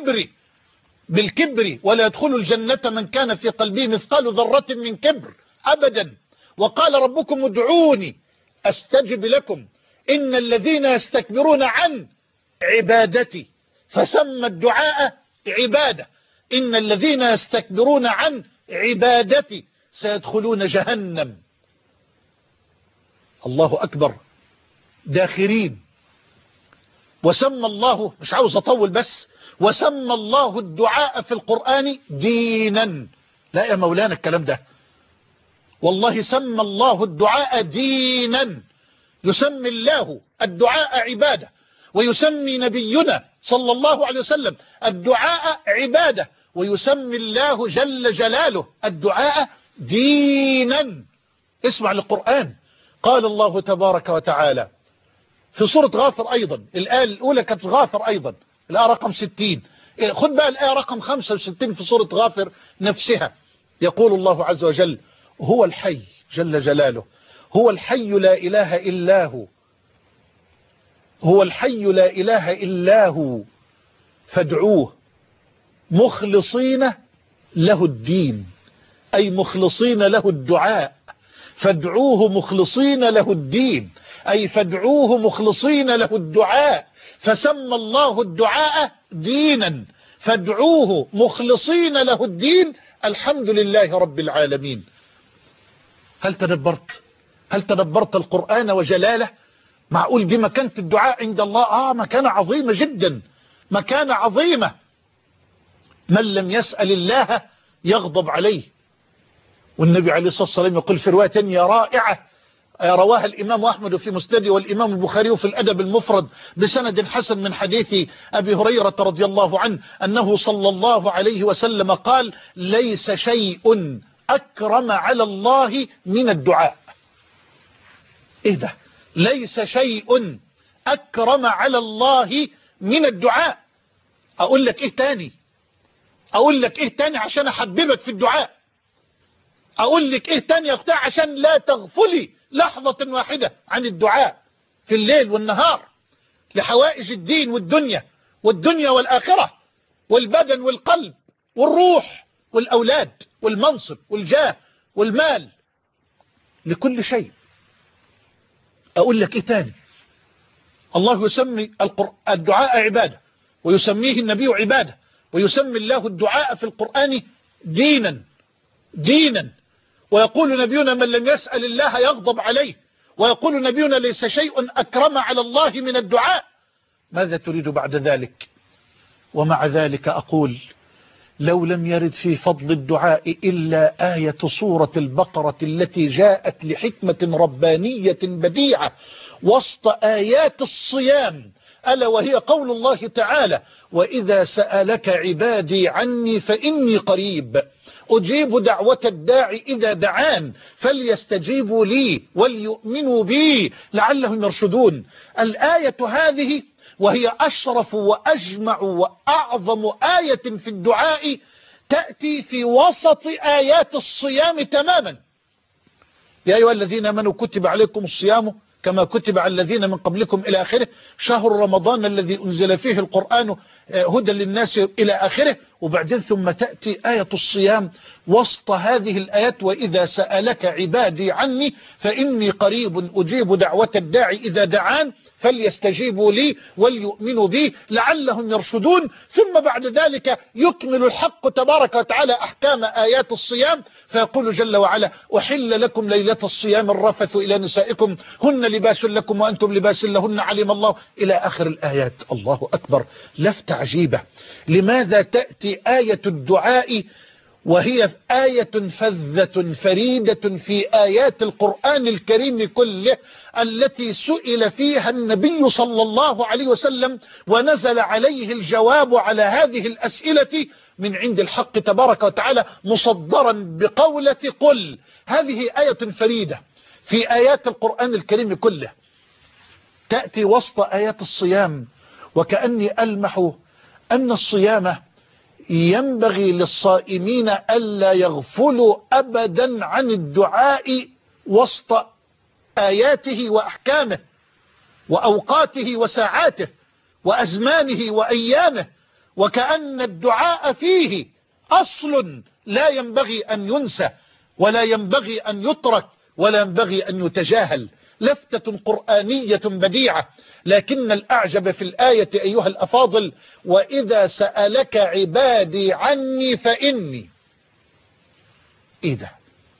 بالكبر ولا يدخل الجنة من كان في قلبه مثقال ذرة من كبر أبدا. وقال ربكم ادعوني أستجب لكم إن الذين يستكبرون عن عبادتي، فسمى الدعاء عبادة. إن الذين يستكبرون عن عبادتي سيدخلون جهنم. الله أكبر. داخرين. وسمى الله، مش عاوز أطول بس، وسمى الله الدعاء في القرآن دينا. لا يا مولانا الكلام ده، والله سمى الله الدعاء دينا. يسمي الله الدعاء عبادة، ويسمي نبينا صلى الله عليه وسلم الدعاء عبادة، ويسمي الله جل جلاله الدعاء دينا. اسمع للقرآن. قال الله تبارك وتعالى في سورة غافر أيضا، الآية الأولى كانت غافر أيضا، الآية رقم 60. خد بقى الآية رقم 65 في سورة غافر نفسها. يقول الله عز وجل: هو الحي جل جلاله، هو الحي لا إله إلا هو، هو الحي لا إله إلا هو فادعوه مخلصين له الدين، أي مخلصين له الدعاء. فادعوه مخلصين له الدين، أي فادعوه مخلصين له الدعاء. فسمى الله الدعاء دينا، فادعوه مخلصين له الدين. الحمد لله رب العالمين. هل تدبرت القرآن وجلاله؟ معقول دي مكانة الدعاء عند الله؟ مكانة عظيمة جدا، مكانة عظيمة. من لم يسأل الله يغضب عليه. والنبي عليه الصلاة والسلام يقول في رواية تانية رائعة رواها الإمام أحمد في مسنده والإمام البخاري في الأدب المفرد بسند حسن من حديث أبي هريرة رضي الله عنه أنه صلى الله عليه وسلم قال: ليس شيء أكرم على الله من الدعاء. إيه ده؟ ليس شيء أكرم على الله من الدعاء. أقول لك إيه تاني عشان أحببك في الدعاء. أقول لك إيه تاني يا أختي عشان لا تغفلي لحظة واحدة عن الدعاء في الليل والنهار لحوائج الدين والدنيا والآخرة والبدن والقلب والروح والأولاد والمنصب والجاه والمال، لكل شيء. أقول لك إيه تاني؟ الله يسمي الدعاء عبادة، ويسميه النبي عبادة، ويسمي الله الدعاء في القرآن دينا. ويقول نبينا: من لم يسأل الله يغضب عليه. ويقول نبينا: ليس شيء أكرم على الله من الدعاء. ماذا تريد بعد ذلك؟ ومع ذلك أقول: لو لم يرد في فضل الدعاء إلا آية سورة البقرة التي جاءت لحكمة ربانية بديعة وسط آيات الصيام، ألا وهي قول الله تعالى: وإذا سألك عبادي عني فإني قريب أجيب دعوة الداعي إذا دعان فليستجيبوا لي وليؤمنوا بي لعلهم يرشدون. الآية هذه وهي أشرف وأجمع وأعظم آية في الدعاء تأتي في وسط آيات الصيام تماما. يا أيها الذين آمنوا كتب عليكم الصيام كما كتب على الذين من قبلكم إلى آخره، شهر رمضان الذي أنزل فيه القرآن هدى للناس إلى آخره. وبعدين ثم تأتي آية الصيام وسط هذه الآيات: وإذا سألك عبادي عني فإني قريب أجيب دعوة الداعي إذا دعان فليستجيبوا لي وليؤمنوا بي لعلهم يرشدون. ثم بعد ذلك يكمل الحق تبارك وتعالى أحكام آيات الصيام فيقول جل وعلا: أحل لكم ليلة الصيام الرفث إلى نسائكم هن لباس لكم وأنتم لباس لهن علم الله إلى آخر الآيات. الله أكبر، لفتة عجيبة. لماذا تأتي آية الدعاء وهي آية فذة فريدة في آيات القرآن الكريم كله، التي سئل فيها النبي صلى الله عليه وسلم ونزل عليه الجواب على هذه الأسئلة من عند الحق تبارك وتعالى مصدرا بقولة قل؟ هذه آية فريدة في آيات القرآن الكريم كله، تأتي وسط آيات الصيام. وكأني ألمح أن الصيام ينبغي للصائمين ألا يغفلوا أبدا عن الدعاء وسط آياته وأحكامه وأوقاته وساعاته وأزمانه وأيامه، وكأن الدعاء فيه أصل لا ينبغي أن ينسى ولا ينبغي أن يترك ولا ينبغي أن يتجاهل. لفتة قرآنية بديعة. لكن الأعجب في الآية أيها الأفاضل: وإذا سألك عبادي عني فإني. إيه ده؟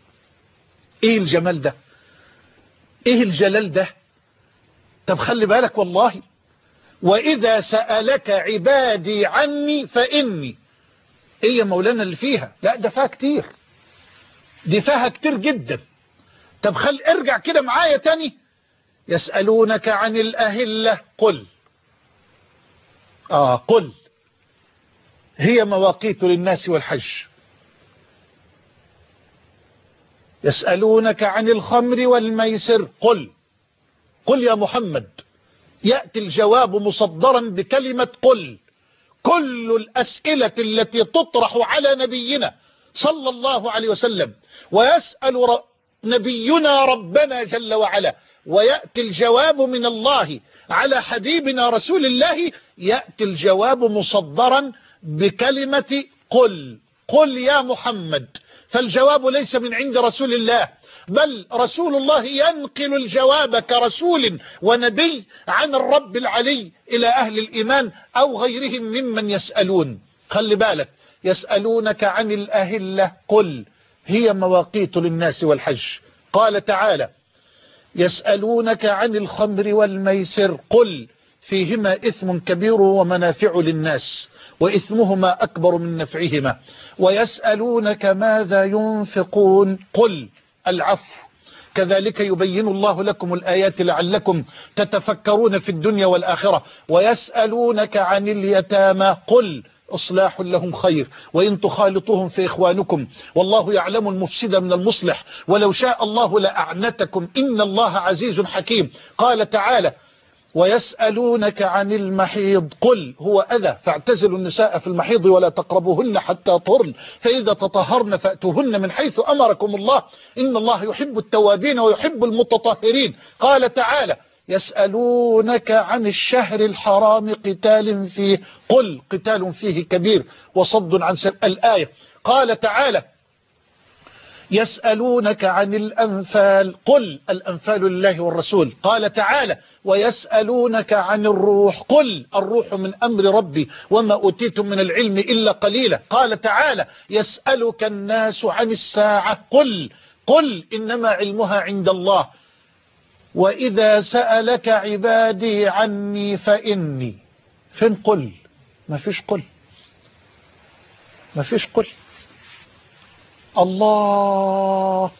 إيه الجمال ده؟ إيه الجلال ده؟ طب خلي بالك والله، وإذا سألك عبادي عني فإني. إيه يا مولانا اللي فيها؟ لا ده فيها كتير، دي فيها كتير جدا. طب ارجع كده معايا تاني. يسألونك عن الأهلة قل قل هي مواقيت للناس والحج. يسألونك عن الخمر والميسر قل يا محمد. يأتي الجواب مصدرا بكلمة قل. كل الأسئلة التي تطرح على نبينا صلى الله عليه وسلم ويسأل نبينا ربنا جل وعلا ويأتي الجواب من الله على حبيبنا رسول الله، يأتي الجواب مصدرا بكلمة قل يا محمد. فالجواب ليس من عند رسول الله، بل رسول الله ينقل الجواب كرسول ونبي عن الرب العلي إلى أهل الإيمان أو غيرهم ممن يسألون. خلي بالك، يسألونك عن الأهلة قل هي مواقيت للناس والحج. قال تعالى: يسألونك عن الخمر والميسر قل فيهما إثم كبير ومنافع للناس وإثمهما أكبر من نفعهما ويسألونك ماذا ينفقون قل العفو كذلك يبين الله لكم الآيات لعلكم تتفكرون في الدنيا والآخرة. ويسألونك عن اليتامى قل إصلاح لهم خير وإن تخالطوهم فإخوانكم والله يعلم المفسد من المصلح ولو شاء الله لأعنتكم إن الله عزيز حكيم. قال تعالى: ويسألونك عن المحيض قل هو أذى فاعتزلوا النساء في المحيض ولا تقربوهن حتى طهرن فإذا تطهرن فأتوهن من حيث أمركم الله إن الله يحب التوابين ويحب المتطهرين. قال تعالى: يسألونك عن الشهر الحرام قتال فيه قل قتال فيه كبير وصد عن الآية. قال تعالى: يسألونك عن الأنفال قل الأنفال لله والرسول. قال تعالى: ويسألونك عن الروح قل الروح من أمر ربي وما أوتيتم من العلم إلا قليلا. قال تعالى: يسألك الناس عن الساعة قل إنما علمها عند الله وإذا سألك عبادي عني فإني. فين قل؟ ما فيش قل، ما فيش قل. الله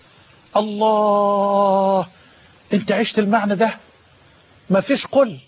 الله، انت عشت المعنى ده. ما فيش قل.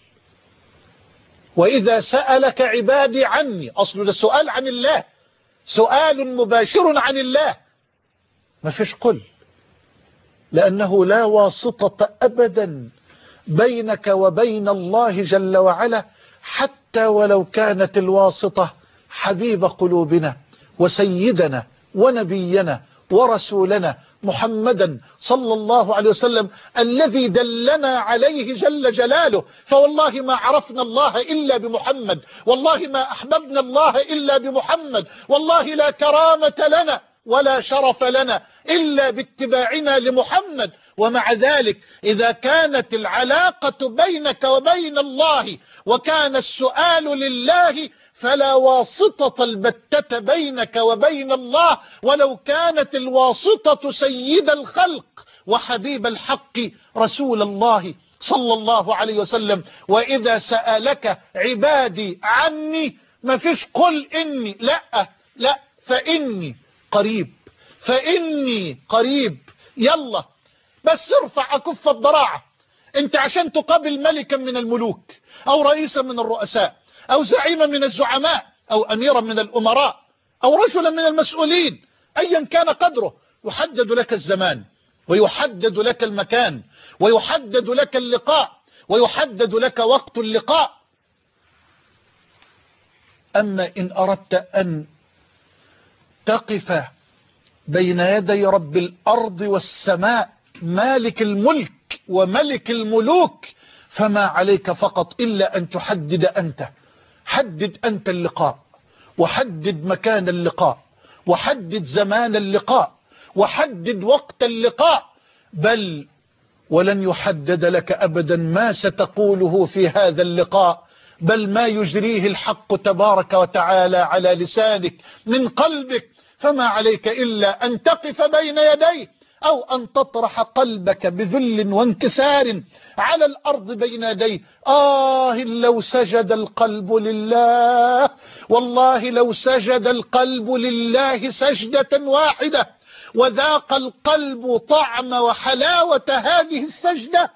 وإذا سألك عبادي عني، أصل ده سؤال عن الله، سؤال مباشر عن الله. ما فيش قل، لأنه لا واسطة أبدا بينك وبين الله جل وعلا، حتى ولو كانت الواسطة حبيب قلوبنا وسيدنا ونبينا ورسولنا محمدا صلى الله عليه وسلم الذي دلنا عليه جل جلاله. فوالله ما عرفنا الله إلا بمحمد، والله ما أحببنا الله إلا بمحمد، والله لا كرامة لنا ولا شرف لنا إلا باتباعنا لمحمد. ومع ذلك إذا كانت العلاقة بينك وبين الله وكان السؤال لله فلا واسطة البتة بينك وبين الله، ولو كانت الواسطة سيد الخلق وحبيب الحق رسول الله صلى الله عليه وسلم. وإذا سألك عبادي عني ما فيش قل إني، لا فإني قريب، فإني قريب. يلا بس ارفع أكف الضراعة. انت عشان تقابل ملكا من الملوك أو رئيسا من الرؤساء أو زعيما من الزعماء أو أميرا من الأمراء أو رجلا من المسؤولين أيا كان قدره، يحدد لك الزمان ويحدد لك المكان ويحدد لك اللقاء ويحدد لك وقت اللقاء. أما إن أردت أن تقف بين يدي رب الأرض والسماء مالك الملك وملك الملوك فما عليك فقط إلا أن تحدد أنت. حدد أنت اللقاء، وحدد مكان اللقاء، وحدد زمان اللقاء، وحدد وقت اللقاء. بل ولن يحدد لك أبدا ما ستقوله في هذا اللقاء، بل ما يجريه الحق تبارك وتعالى على لسانك من قلبك. فما عليك إلا أن تقف بين يديه أو أن تطرح قلبك بذل وانكسار على الأرض بين يديه. لو سجد القلب لله، والله لو سجد القلب لله سجدة واحدة وذاق القلب طعم وحلاوة هذه السجدة،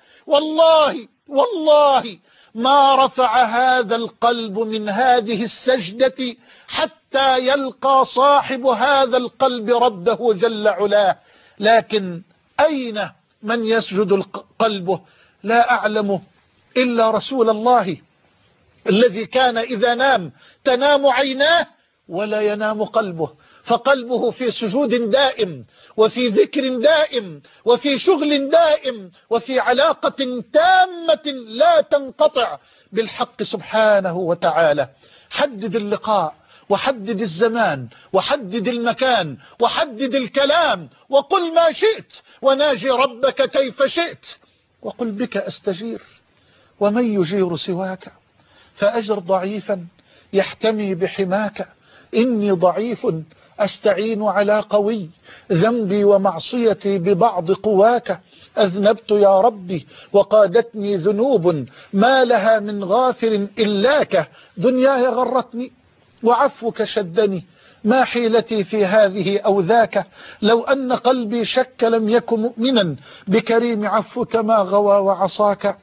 والله ما رفع هذا القلب من هذه السجدة حتى يلقى صاحب هذا القلب ربه جل علاه. لكن أين من يسجد قلبه؟ لا أعلم إلا رسول الله الذي كان إذا نام تنام عيناه ولا ينام قلبه، فقلبه في سجود دائم وفي ذكر دائم وفي شغل دائم وفي علاقة تامة لا تنقطع بالحق سبحانه وتعالى. حدد اللقاء وحدد الزمان وحدد المكان وحدد الكلام وقل ما شئت وناجي ربك كيف شئت، وقل بك أستجير ومن يجير سواك، فأجر ضعيفا يحتمي بحماك. إني ضعيف أستعين على قوي، ذنبي ومعصيتي ببعض قواك. أذنبت يا ربي وقادتني ذنوب ما لها من غافر إلاك. دنياي غرتني وعفوك شدني، ما حيلتي في هذه أو ذاك. لو أن قلبي شك لم يكن مؤمنا بكريم عفوك ما غوى وعصاك.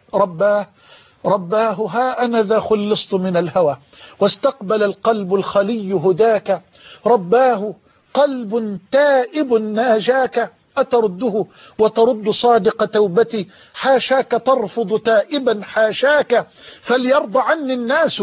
رباه ها أنا ذا خلصت من الهوى واستقبل القلب الخلي هداك. رباه قلب تائب ناجاك، أترده وترد صادق توبتي؟ حاشاك ترفض تائبا حاشاك. فليرضى عني الناس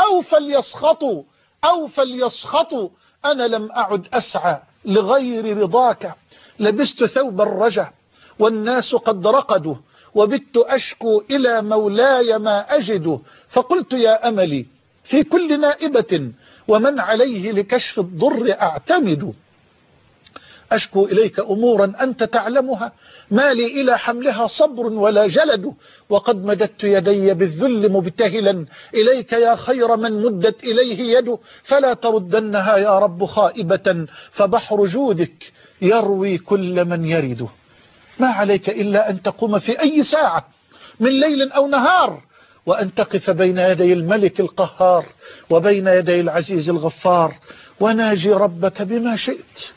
أو فليسخطوا أنا لم أعد أسعى لغير رضاك. لبست ثوب الرجا والناس قد رقدوا وبت أشكو إلى مولاي ما أجد. فقلت يا أملي في كل نائبة ومن عليه لكشف الضر أعتمد. أشكو إليك أمورا أنت تعلمها ما لي إلى حملها صبر ولا جلد. وقد مددت يدي بالذل مبتهلا إليك يا خير من مدت إليه يد. فلا تردنها يا رب خائبة فبحر جودك يروي كل من يرد. ما عليك إلا أن تقوم في أي ساعة من ليل أو نهار وأن تقف بين يدي الملك القهار وبين يدي العزيز الغفار وناجي ربك بما شئت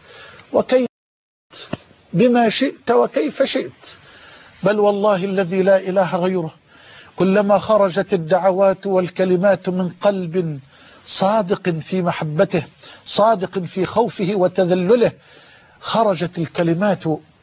وكيف شئت. بل والله الذي لا إله غيره كلما خرجت الدعوات والكلمات من قلب صادق في محبته صادق في خوفه وتذلله خرجت الكلمات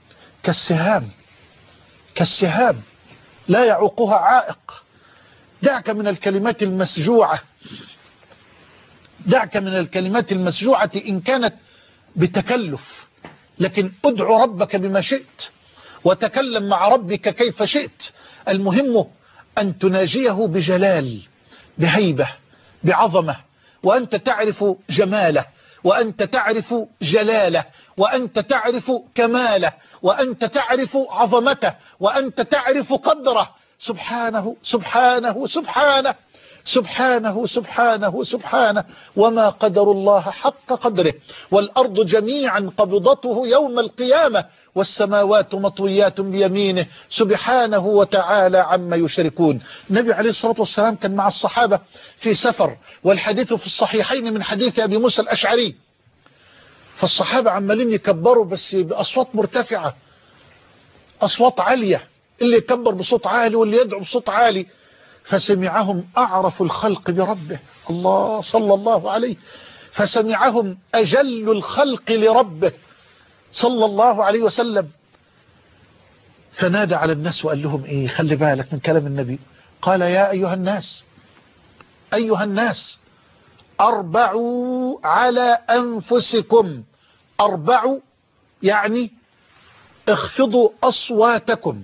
كالسهام لا يعوقها عائق. دعك من الكلمات المسجوعة دعك من الكلمات المسجوعة إن كانت بتكلف، لكن ادعو ربك بما شئت وتكلم مع ربك كيف شئت. المهم أن تناجيه بجلال، بهيبة، بعظمة، وأنت تعرف جماله، وأنت تعرف جلاله، وأنت تعرف كماله، وأنت تعرف عظمته، وأنت تعرف قدره. سبحانه سبحانه سبحانه سبحانه سبحانه سبحانه، وما قدر الله حق قدره، والأرض جميعا قبضته يوم القيامة، والسماوات مطويات بيمينه سبحانه وتعالى عما يشركون. النبي عليه الصلاة والسلام كان مع الصحابة في سفر، والحديث في الصحيحين من حديث أبي موسى الأشعري، فالصحابة عمالين يكبروا بس بأصوات مرتفعة، أصوات عالية، اللي يكبر بصوت عالي واللي يدعو بصوت عالي، فسمعهم أعرف الخلق بربه، الله صلى الله عليه، فسمعهم أجل الخلق لربه صلى الله عليه وسلم، فنادى على الناس وقال لهم ايه، خلي بالك من كلام النبي، قال يا أيها الناس، أيها الناس، أربعوا على أنفسكم. أربعوا يعني اخفضوا أصواتكم،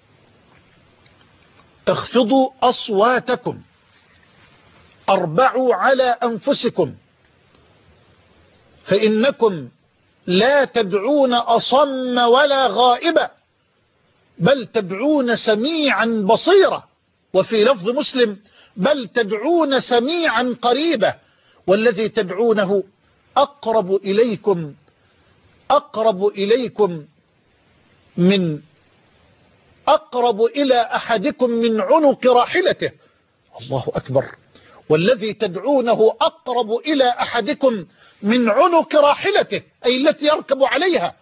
اخفضوا أصواتكم، أربعوا على أنفسكم، فإنكم لا تدعون أصم ولا غائبا، بل تدعون سميعا بصيرا، وفي لفظ مسلم بل تدعون سميعا قريبا، والذي تدعونه أقرب إليكم، أقرب إليكم من أقرب إلى أحدكم من عنق راحلته. الله أكبر. والذي تدعونه أقرب إلى أحدكم من عنق راحلته، أي التي يركب عليها.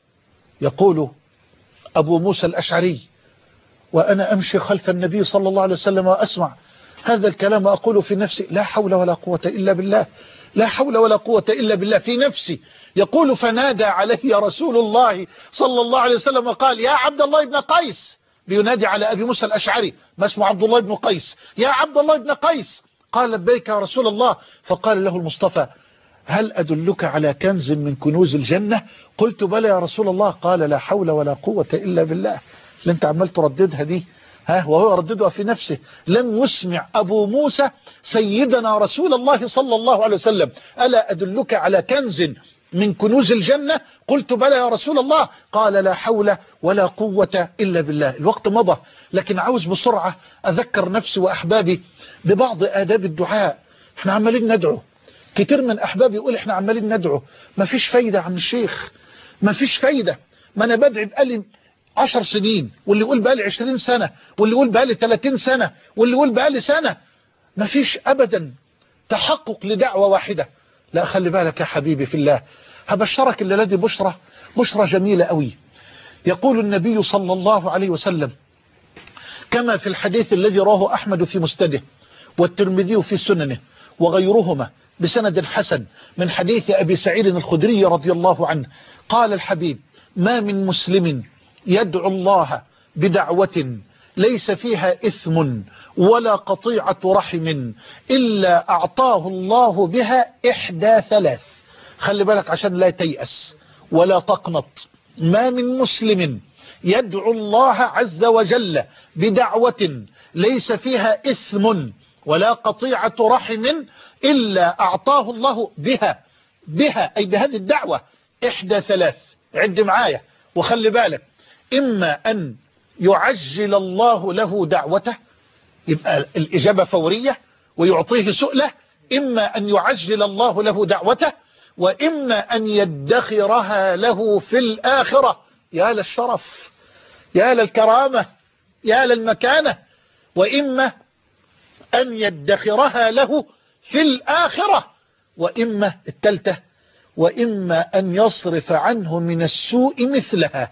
يقول أبو موسى الأشعري وأنا أمشي خلف النبي صلى الله عليه وسلم وأسمع هذا الكلام أقول في نفسي لا حول ولا قوة إلا بالله، لا حول ولا قوة إلا بالله في نفسي. يقول فنادى علي رسول الله صلى الله عليه وسلم وقال يا عبد الله بن قيس، بينادي على أبي موسى الأشعري ما اسمه عبد الله بن قيس، يا عبد الله بن قيس. قال لبيك يا رسول الله. فقال له المصطفى هل أدلك على كنز من كنوز الجنة؟ قلت بلى يا رسول الله. قال لا حول ولا قوة إلا بالله. اللي انت عمال ترددها دي وهو يرددها في نفسه. لم يسمع أبو موسى سيدنا رسول الله صلى الله عليه وسلم ألا أدلك على كنز من كنوز الجنة؟ قلت بلى يا رسول الله. قال لا حول ولا قوة إلا بالله. الوقت مضى، لكن عاوز بسرعة أذكر نفسي وأحبابي ببعض آداب الدعاء. احنا عمالين ندعو، كتير من أحبابي يقول احنا عمالين ندعو، ما فيش فايدة عم الشيخ، ما فيش فايدة. ما أنا بدعي بقالي 10 سنين، واللي يقول بقالي 20 سنة، واللي يقول بقالي 30 سنة، واللي يقول بقالي سنة. ما فيش أبدا تحقق لدعوة واحدة. لا خلي بالك يا حبيبي في الله، هبشرك الليلة دي بشرة جميلة قوي. يقول النبي صلى الله عليه وسلم كما في الحديث الذي رواه أحمد في مسنده والترمذي في سننه وغيرهما بسند حسن من حديث أبي سعيد الخدري رضي الله عنه قال الحبيب ما من مسلم يدعو الله بدعوة ليس فيها إثم ولا قطيعة رحم إلا أعطاه الله بها إحدى ثلاث. خلي بالك عشان لا تيأس ولا تقنط. ما من مسلم يدعو الله عز وجل بدعوة ليس فيها إثم ولا قطيعة رحم إلا أعطاه الله بها أي بهذه الدعوة إحدى ثلاث. عد معايا وخلي بالك، إما أن يعجل الله له دعوته، يبقى الإجابة فورية ويعطيه سؤله، إما أن يعجل الله له دعوته، وإما أن يدخرها له في الآخرة. يا للشرف، يا للكرامة، يا للمكانة. وإما أن يدخرها له في الآخرة، وإما التالتة وإما أن يصرف عنه من السوء مثلها.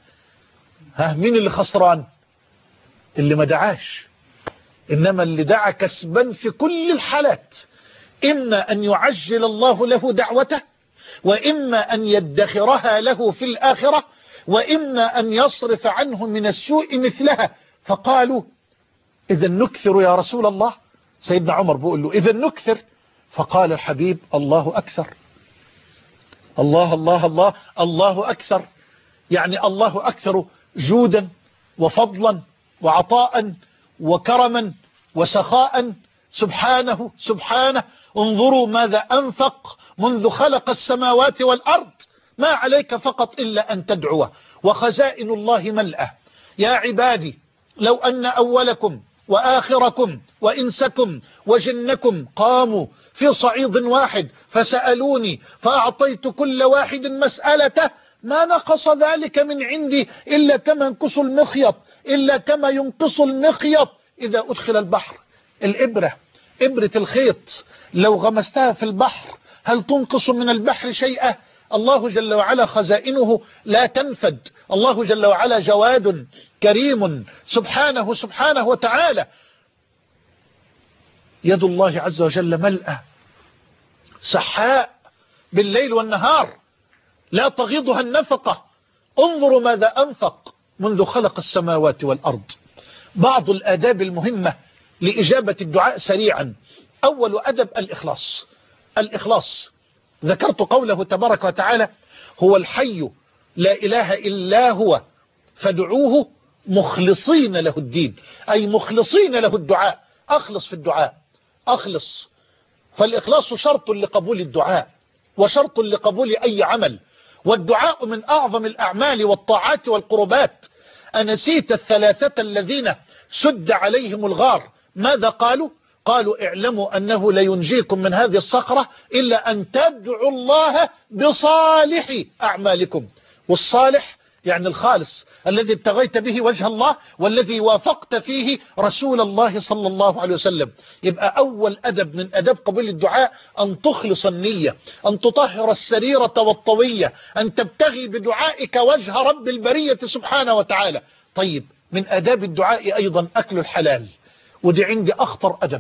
مين اللي خسران؟ اللي ما دعاش، إنما اللي دعا كسبا في كل الحالات. إما أن يعجل الله له دعوته، وإما أن يدخرها له في الآخرة، وإما أن يصرف عنه من السوء مثلها. فقالوا إذا نكثر يا رسول الله. سيدنا عمر بيقول له إذا نكثر. فقال الحبيب الله أكثر. الله الله الله الله أكثر، يعني الله أكثر جودا وفضلا وعطاء وكرما وسخاء. سبحانه سبحانه. انظروا ماذا أنفق منذ خلق السماوات والأرض. ما عليك فقط إلا أن تدعو، وخزائن الله ملأة. يا عبادي لو أن أولكم وآخركم وإنسكم وجنكم قاموا في صعيد واحد فسألوني فأعطيت كل واحد مسألته ما نقص ذلك من عندي إلا كما ينقص المخيط، إلا كما ينقص المخيط إذا أدخل البحر. الإبرة، إبرة الخيط لو غمستها في البحر هل تنقص من البحر شيئا؟ الله جل وعلا خزائنه لا تنفد. الله جل وعلا جواد كريم سبحانه سبحانه وتعالى. يد الله عز وجل ملأة سحاء بالليل والنهار لا تغيضها النفقة. انظروا ماذا أنفق منذ خلق السماوات والأرض. بعض الآداب المهمة لإجابة الدعاء سريعا. أول أدب الإخلاص. الإخلاص ذكرت قوله تبارك وتعالى هو الحي لا إله إلا هو فادعوه مخلصين له الدين، أي مخلصين له الدعاء. أخلص في الدعاء، أخلص. فالإخلاص شرط لقبول الدعاء وشرط لقبول أي عمل، والدعاء من أعظم الأعمال والطاعات والقربات. أنسيت الثلاثة الذين سد عليهم الغار ماذا قالوا؟ قالوا اعلموا أنه لا ينجيكم من هذه الصخرة إلا أن تدعوا الله بصالح أعمالكم. والصالح يعني الخالص الذي ابتغيت به وجه الله والذي وافقت فيه رسول الله صلى الله عليه وسلم. يبقى أول أدب من أدب قبول الدعاء أن تخلص النية، أن تطهر السريرة والطوية، أن تبتغي بدعائك وجه رب البرية سبحانه وتعالى. طيب من أداب الدعاء أيضا أكل الحلال، ودي عندي أخطر أدب.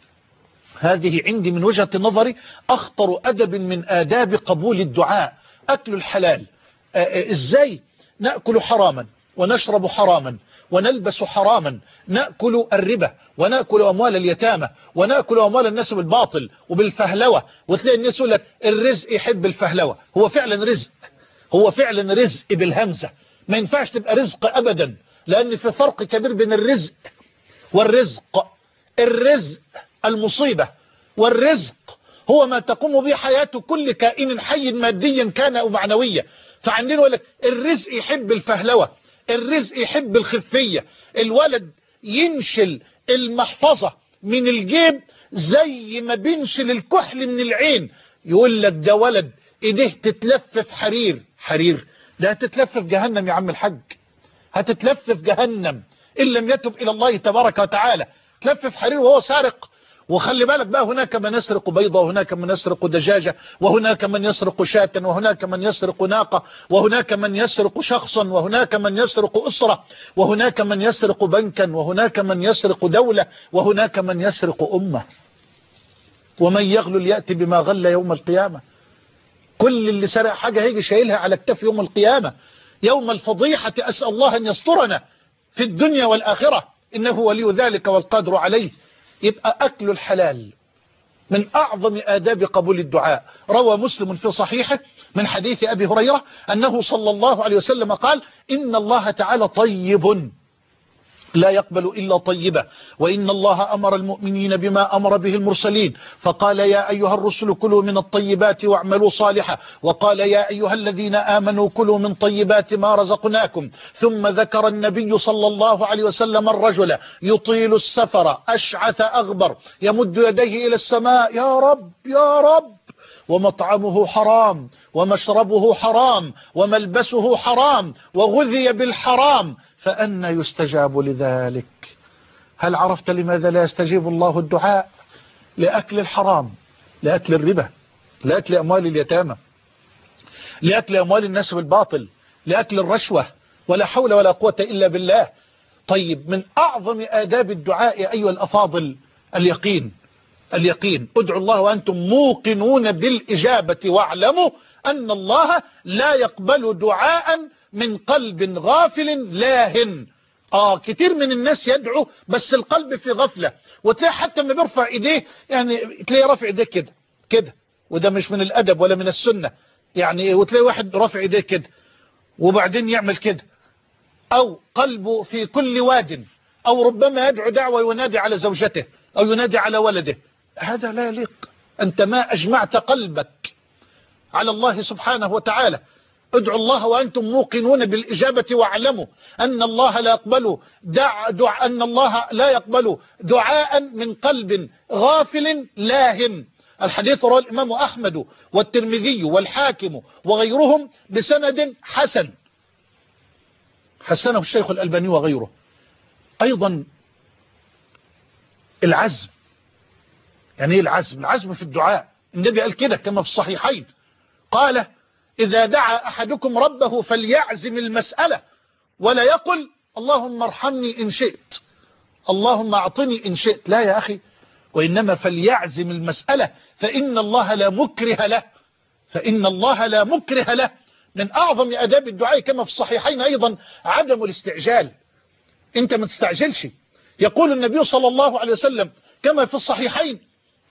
هذه عندي من وجهة نظري أخطر أدب من آداب قبول الدعاء، أكل الحلال. إزاي نأكل حراما ونشرب حراما ونلبس حراما، نأكل الربا ونأكل أموال اليتامى ونأكل أموال الناس بالباطل وبالفهلوة. وتلاقي الناس يقول لك الرزق يحب الفهلوة. هو فعلا رزق، هو فعلا رزق بالهمزة، ما ينفعش تبقى رزق أبدا، لأن في فرق كبير بين الرزق والرزق. الرزق المصيبة، والرزق هو ما تقوم به حياة كل كائن حي ماديا كان أو معنويا. فعندنا يقول لك الرزق يحب الفهلوة، الرزق يحب الخفية. الولد ينشل المحفظة من الجيب زي ما بينشل الكحل من العين. يقول لك ده ولد ايديه تتلف في حرير. حرير ده هتتلف في جهنم يا عم الحاج، هتتلف في جهنم إن لم يتب إلى الله تبارك وتعالى. تلف في حرير وهو سارق. وخلي بالك بقى، هناك من يسرق بيضة، وهناك من يسرق دجاجة، وهناك من يسرق شاة، وهناك من يسرق ناقة، وهناك من يسرق شخصا، وهناك من يسرق أسرة، وهناك من يسرق بنكا، وهناك من يسرق دولة، وهناك من يسرق أمة. ومن يغلل يأتي بما غل يوم القيامة. كل اللي سرق حاجة هيجي شايلها على كتف يوم القيامة، يوم الفضيحة. أسأل الله أن يسترنا في الدنيا والآخرة، إنه ولي ذلك والقادر عليه. يبقى أكل الحلال من أعظم آداب قبول الدعاء. روى مسلم في صحيحه من حديث أبي هريرة أنه صلى الله عليه وسلم قال إن الله تعالى طيب لا يقبل إلا طيبة، وإن الله أمر المؤمنين بما أمر به المرسلين، فقال يا أيها الرسل كلوا من الطيبات واعملوا صالحا، وقال يا أيها الذين آمنوا كلوا من طيبات ما رزقناكم. ثم ذكر النبي صلى الله عليه وسلم الرجل يطيل السفر أشعث أغبر يمد يديه إلى السماء يا رب يا رب، ومطعمه حرام ومشربه حرام وملبسه حرام وغذي بالحرام، فأنى يستجاب لذلك؟ هل عرفت لماذا لا يستجيب الله الدعاء؟ لأكل الحرام، لأكل الربا، لأكل أموال اليتامى، لأكل أموال الناس بالباطل، لأكل الرشوة، ولا حول ولا قوة إلا بالله. طيب من أعظم آداب الدعاء أيها الأفاضل اليقين. اليقين، ادعوا الله وأنتم موقنون بالإجابة، واعلموا أن الله لا يقبل دعاء من قلب غافل لاهن. كتير من الناس يدعو بس القلب في غفلة، وتلاقي حتى ما بيرفع ايديه يعني تلاقي رافع ايديه كده كده، وده مش من الأدب ولا من السنة يعني. وتلاقي واحد رافع ايديه كده وبعدين يعمل كده، أو قلبه في كل واد، أو ربما يدعو دعوة وينادي على زوجته أو ينادي على ولده. هذا لا يليق. أنت ما أجمعت قلبك على الله سبحانه وتعالى. ادعوا الله وأنتم موقنون بالإجابة، واعلموا أن الله لا يقبل دعاء من قلب غافل لاهٍ. الحديث رواه الإمام أحمد والترمذي والحاكم وغيرهم بسند حسن، حسنه الشيخ الألباني وغيره. أيضا العزم. يعني ايه العزم؟ العزم في الدعاء. النبي قال كده كما في الصحيحين، قال: إذا دعا أحدكم ربه فليعزم المسألة، ولا يقل اللهم ارحمني إن شئت، اللهم أعطني إن شئت. لا يا أخي، وإنما فليعزم المسألة، فإن الله لا مكره له، فإن الله لا مكره له. من أعظم أداب الدعاء كما في الصحيحين أيضا عدم الاستعجال. أنت ما تستعجلش. يقول النبي صلى الله عليه وسلم كما في الصحيحين: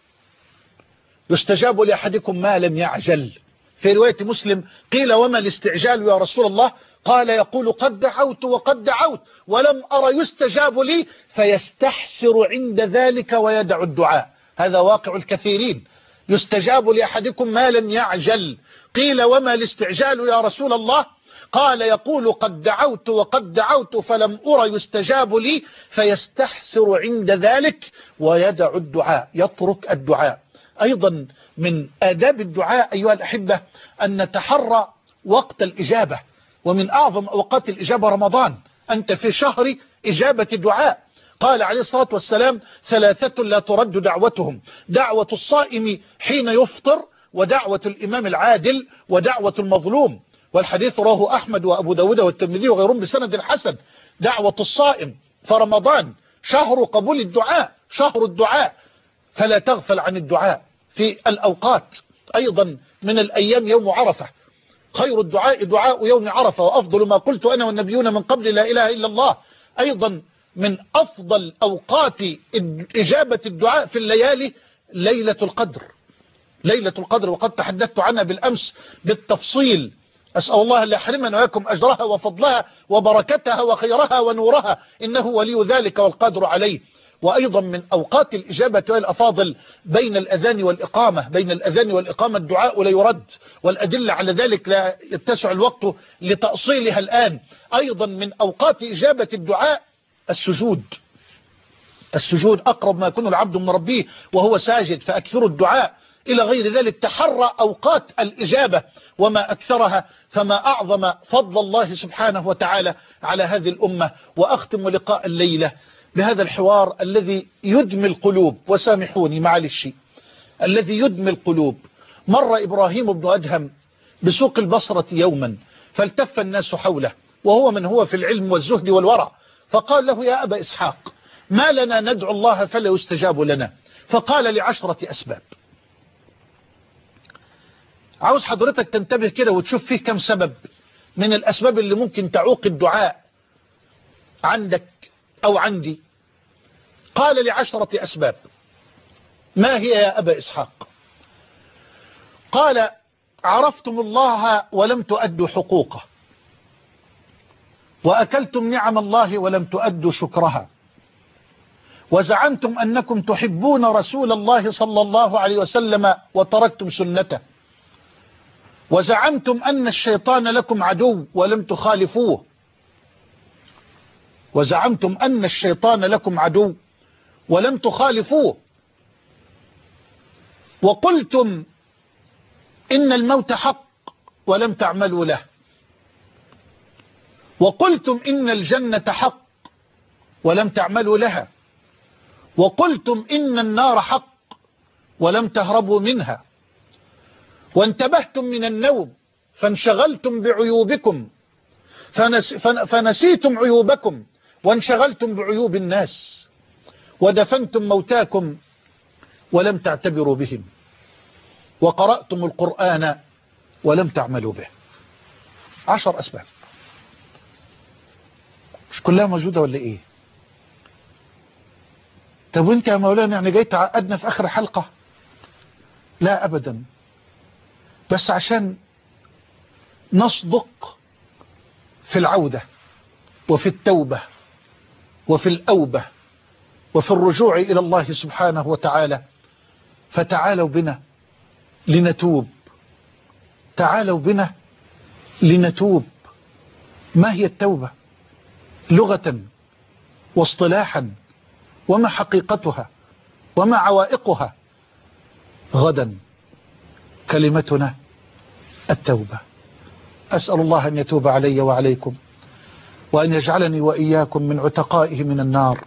يستجاب لأحدكم ما لم يعجل. في رواية مسلم قيل: وما الاستعجال يا رسول الله؟ قال: يقول قد دعوت وقد دعوت ولم أرى يستجاب لي، فيستحسر عند ذلك ويدع الدعاء. هذا واقع الكثيرين. يستجاب لأحدكم ما لم يعجل. قيل: وما الاستعجال يا رسول الله؟ قال: يقول قد دعوت وقد دعوت فلم أرى يستجاب لي، فيستحسر عند ذلك ويدع الدعاء، يترك الدعاء. أيضا من آداب الدعاء أيها الأحبة أن نتحرى وقت الإجابة. ومن أعظم أوقات الإجابة رمضان. أنت في شهر إجابة الدعاء. قال عليه الصلاة والسلام: ثلاثة لا ترد دعوتهم: دعوة الصائم حين يفطر، ودعوة الإمام العادل، ودعوة المظلوم. والحديث رواه أحمد وأبو داود والترمذي وغيرهم بسند حسن. دعوة الصائم، فرمضان شهر قبول الدعاء، شهر الدعاء، فلا تغفل عن الدعاء في الأوقات. أيضا من الأيام يوم عرفة. خير الدعاء دعاء يوم عرفة، وأفضل ما قلت أنا والنبيون من قبل لا إله إلا الله. أيضا من أفضل أوقات إجابة الدعاء في الليالي ليلة القدر. ليلة القدر، وقد تحدثت عنها بالأمس بالتفصيل. أسأل الله أن يحرمنا وإياكم أجرها وفضلها وبركتها وخيرها ونورها، إنه ولي ذلك والقادر عليه. وأيضا من أوقات الإجابة والأفاضل بين الأذان والإقامة. بين الأذان والإقامة الدعاء لا يرد، والأدلة على ذلك لا يتسع الوقت لتأصيلها الآن. أيضا من أوقات إجابة الدعاء السجود. السجود أقرب ما يكون العبد من ربه وهو ساجد، فأكثروا الدعاء. إلى غير ذلك تحرى أوقات الإجابة وما أكثرها، فما أعظم فضل الله سبحانه وتعالى على هذه الأمة. وأختم لقاء الليلة بهذا الحوار الذي يدمي القلوب، وسامحوني معلش، الذي يدمي القلوب. مر إبراهيم بن أدهم بسوق البصرة يوما، فالتف الناس حوله، وهو من هو في العلم والزهد والورع، فقال له: يا أبا إسحاق، ما لنا ندعو الله فلا يستجاب لنا؟ فقال: لعشرة أسباب. عاوز حضرتك تنتبه كده وتشوف فيه كم سبب من الأسباب اللي ممكن تعوق الدعاء عندك أو عندي. قال: لعشرة أسباب. ما هي يا أبا إسحاق؟ قال: عرفتم الله ولم تؤدوا حقوقه، وأكلتم نعم الله ولم تؤدوا شكرها، وزعمتم أنكم تحبون رسول الله صلى الله عليه وسلم وتركتم سنته، وزعمتم أن الشيطان لكم عدو ولم تخالفوه، وزعمتم أن الشيطان لكم عدو ولم تخالفوه، وقلتم إن الموت حق ولم تعملوا له، وقلتم إن الجنة حق ولم تعملوا لها، وقلتم إن النار حق ولم تهربوا منها، وانتبهتم من النوم فانشغلتم بعيوبكم، فنسيتم عيوبكم وانشغلتم بعيوب الناس، ودفنتم موتاكم ولم تعتبروا بهم، وقرأتم القرآن ولم تعملوا به. 10 أسباب. مش كلها موجودة ولا إيه؟ طب وانت يا مولانا يعني جاي تعقدنا في آخر حلقة؟ لا أبدا، بس عشان نصدق في العودة وفي التوبة وفي الأوبة وفي الرجوع إلى الله سبحانه وتعالى. فتعالوا بنا لنتوب، تعالوا بنا لنتوب. ما هي التوبة لغة واصطلاحا، وما حقيقتها وما عوائقها؟ غدا كلمتنا التوبة. أسأل الله أن يتوب علي وعليكم، وأن يجعلني وإياكم من عتقائه من النار.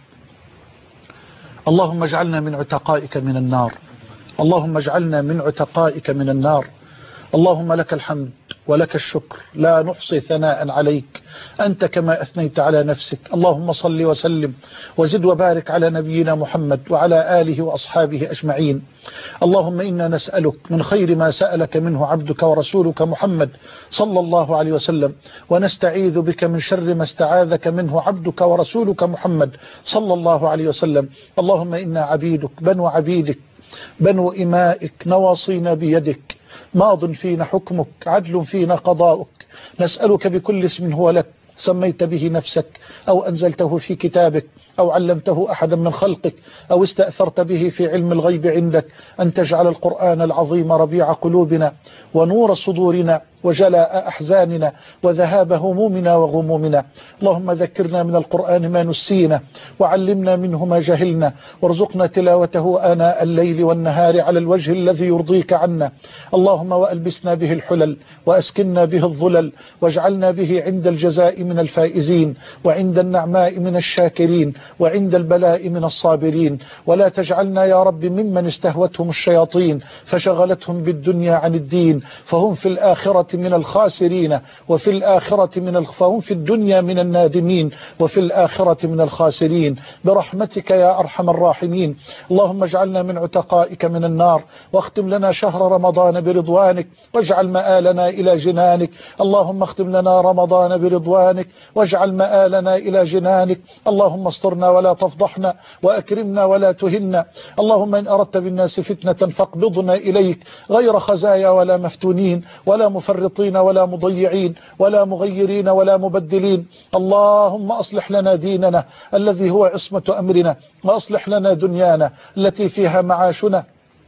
اللهم اجعلنا من عتقائك من النار، اللهم اجعلنا من عتقائك من النار. اللهم لك الحمد ولك الشكر، لا نحصي ثناء عليك، أنت كما أثنيت على نفسك. اللهم صل وسلم وزد وبارك على نبينا محمد وعلى آله وأصحابه أجمعين. اللهم إنا نسألك من خير ما سألك منه عبدك ورسولك محمد صلى الله عليه وسلم، ونستعيذ بك من شر ما استعاذك منه عبدك ورسولك محمد صلى الله عليه وسلم. اللهم إنا عبيدك بنو عبيدك بنو إمائك، نواصينا بيدك، ماض فينا حكمك، عدل فينا قضاؤك. نسألك بكل اسم هو لك سميت به نفسك، أو أنزلته في كتابك، أو علمته أحدا من خلقك، أو استأثرت به في علم الغيب عندك، أن تجعل القرآن العظيم ربيع قلوبنا ونور صدورنا وجلاء أحزاننا وذهاب همومنا وغمومنا. اللهم ذكرنا من القرآن ما نسينا، وعلمنا منه ما جهلنا، وارزقنا تلاوته آناء الليل والنهار على الوجه الذي يرضيك عنا. اللهم وألبسنا به الحلل، وأسكننا به الظلل، واجعلنا به عند الجزاء من الفائزين، وعند النعماء من الشاكرين، وعند البلاء من الصابرين. ولا تجعلنا يا رب ممن استهوتهم الشياطين فشغلتهم بالدنيا عن الدين، فهم في الآخرة من الخاسرين، وفي الآخرة فهم في الدنيا من النادمين، وفي الآخرة من الخاسرين، برحمتك يا أرحم الراحمين. اللهم اجعلنا من عتقائك من النار، واختم لنا شهر رمضان برضوانك، واجعل مآلنا إلى جنانك. اللهم اختم لنا رمضان برضوانك، واجعل مآلنا إلى جنانك. اللهم استرنا ولا تفضحنا، وأكرمنا ولا تهنا. اللهم إن أردت بالناس فتنة فاقبضنا إليك، غير خزايا ولا مفتونين ولا مفرطين ولا مضيعين ولا مغيرين ولا مبدلين. اللهم أصلح لنا ديننا الذي هو عصمة أمرنا، وأصلح لنا دنيانا التي فيها معاشنا،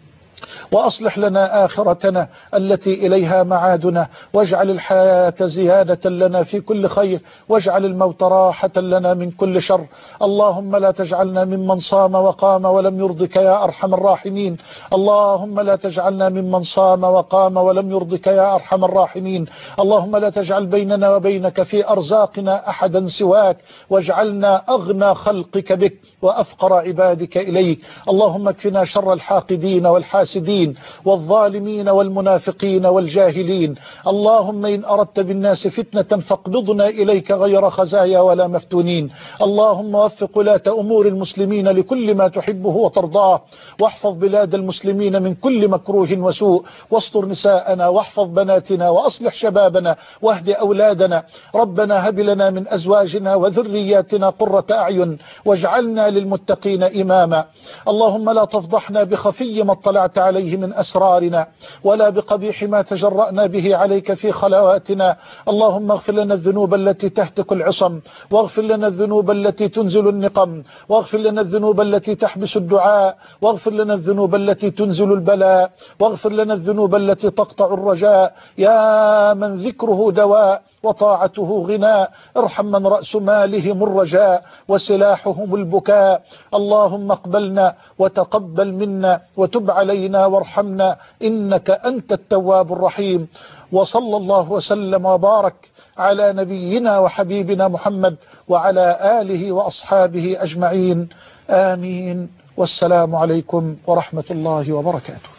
وأصلح لنا آخرتنا التي إليها معادنا، واجعل الحياة زيادة لنا في كل خير، واجعل الموت راحة لنا من كل شر. اللهم لا تجعلنا ممن صام وقام ولم يرضك يا أرحم الراحمين. اللهم لا تجعلنا ممن صام وقام ولم يرضك يا أرحم الراحمين. اللهم لا تجعل بيننا وبينك في أرزاقنا أحدا سواك، واجعلنا أغنى خلقك بك وأفقر عبادك إليك. اللهم اكفنا شر الحاقدين والحاسدين والظالمين والمنافقين والجاهلين. اللهم إن أردت بالناس فتنة فاقبضنا إليك غير خزايا ولا مفتونين. اللهم وفق ولاة أمور المسلمين لكل ما تحبه وترضاه، واحفظ بلاد المسلمين من كل مكروه وسوء، واستر نساءنا، واحفظ بناتنا، وأصلح شبابنا، واهد أولادنا. ربنا هب لنا من أزواجنا وذرياتنا قرة أعين، واجعلنا للمتقين إماما. اللهم لا تفضحنا بخفي ما اطلعت عليه من أسرارنا، ولا بقبيح ما تجرأنا به عليك في خلواتنا. اللهم اغفر لنا الذنوب التي تهتك العصم، واغفر لنا الذنوب التي تنزل النقم، واغفر لنا الذنوب التي تحبس الدعاء، واغفر لنا الذنوب التي تنزل البلاء، واغفر لنا الذنوب التي تقطع الرجاء. يا من ذكره دواء وطاعته غناء، ارحم من رأس مالهم الرجاء وسلاحهم البكاء. اللهم اقبلنا وتقبل منا وتب علينا وارحمنا، إنك أنت التواب الرحيم. وصلى الله وسلم وبارك على نبينا وحبيبنا محمد وعلى آله وأصحابه أجمعين، آمين. والسلام عليكم ورحمة الله وبركاته.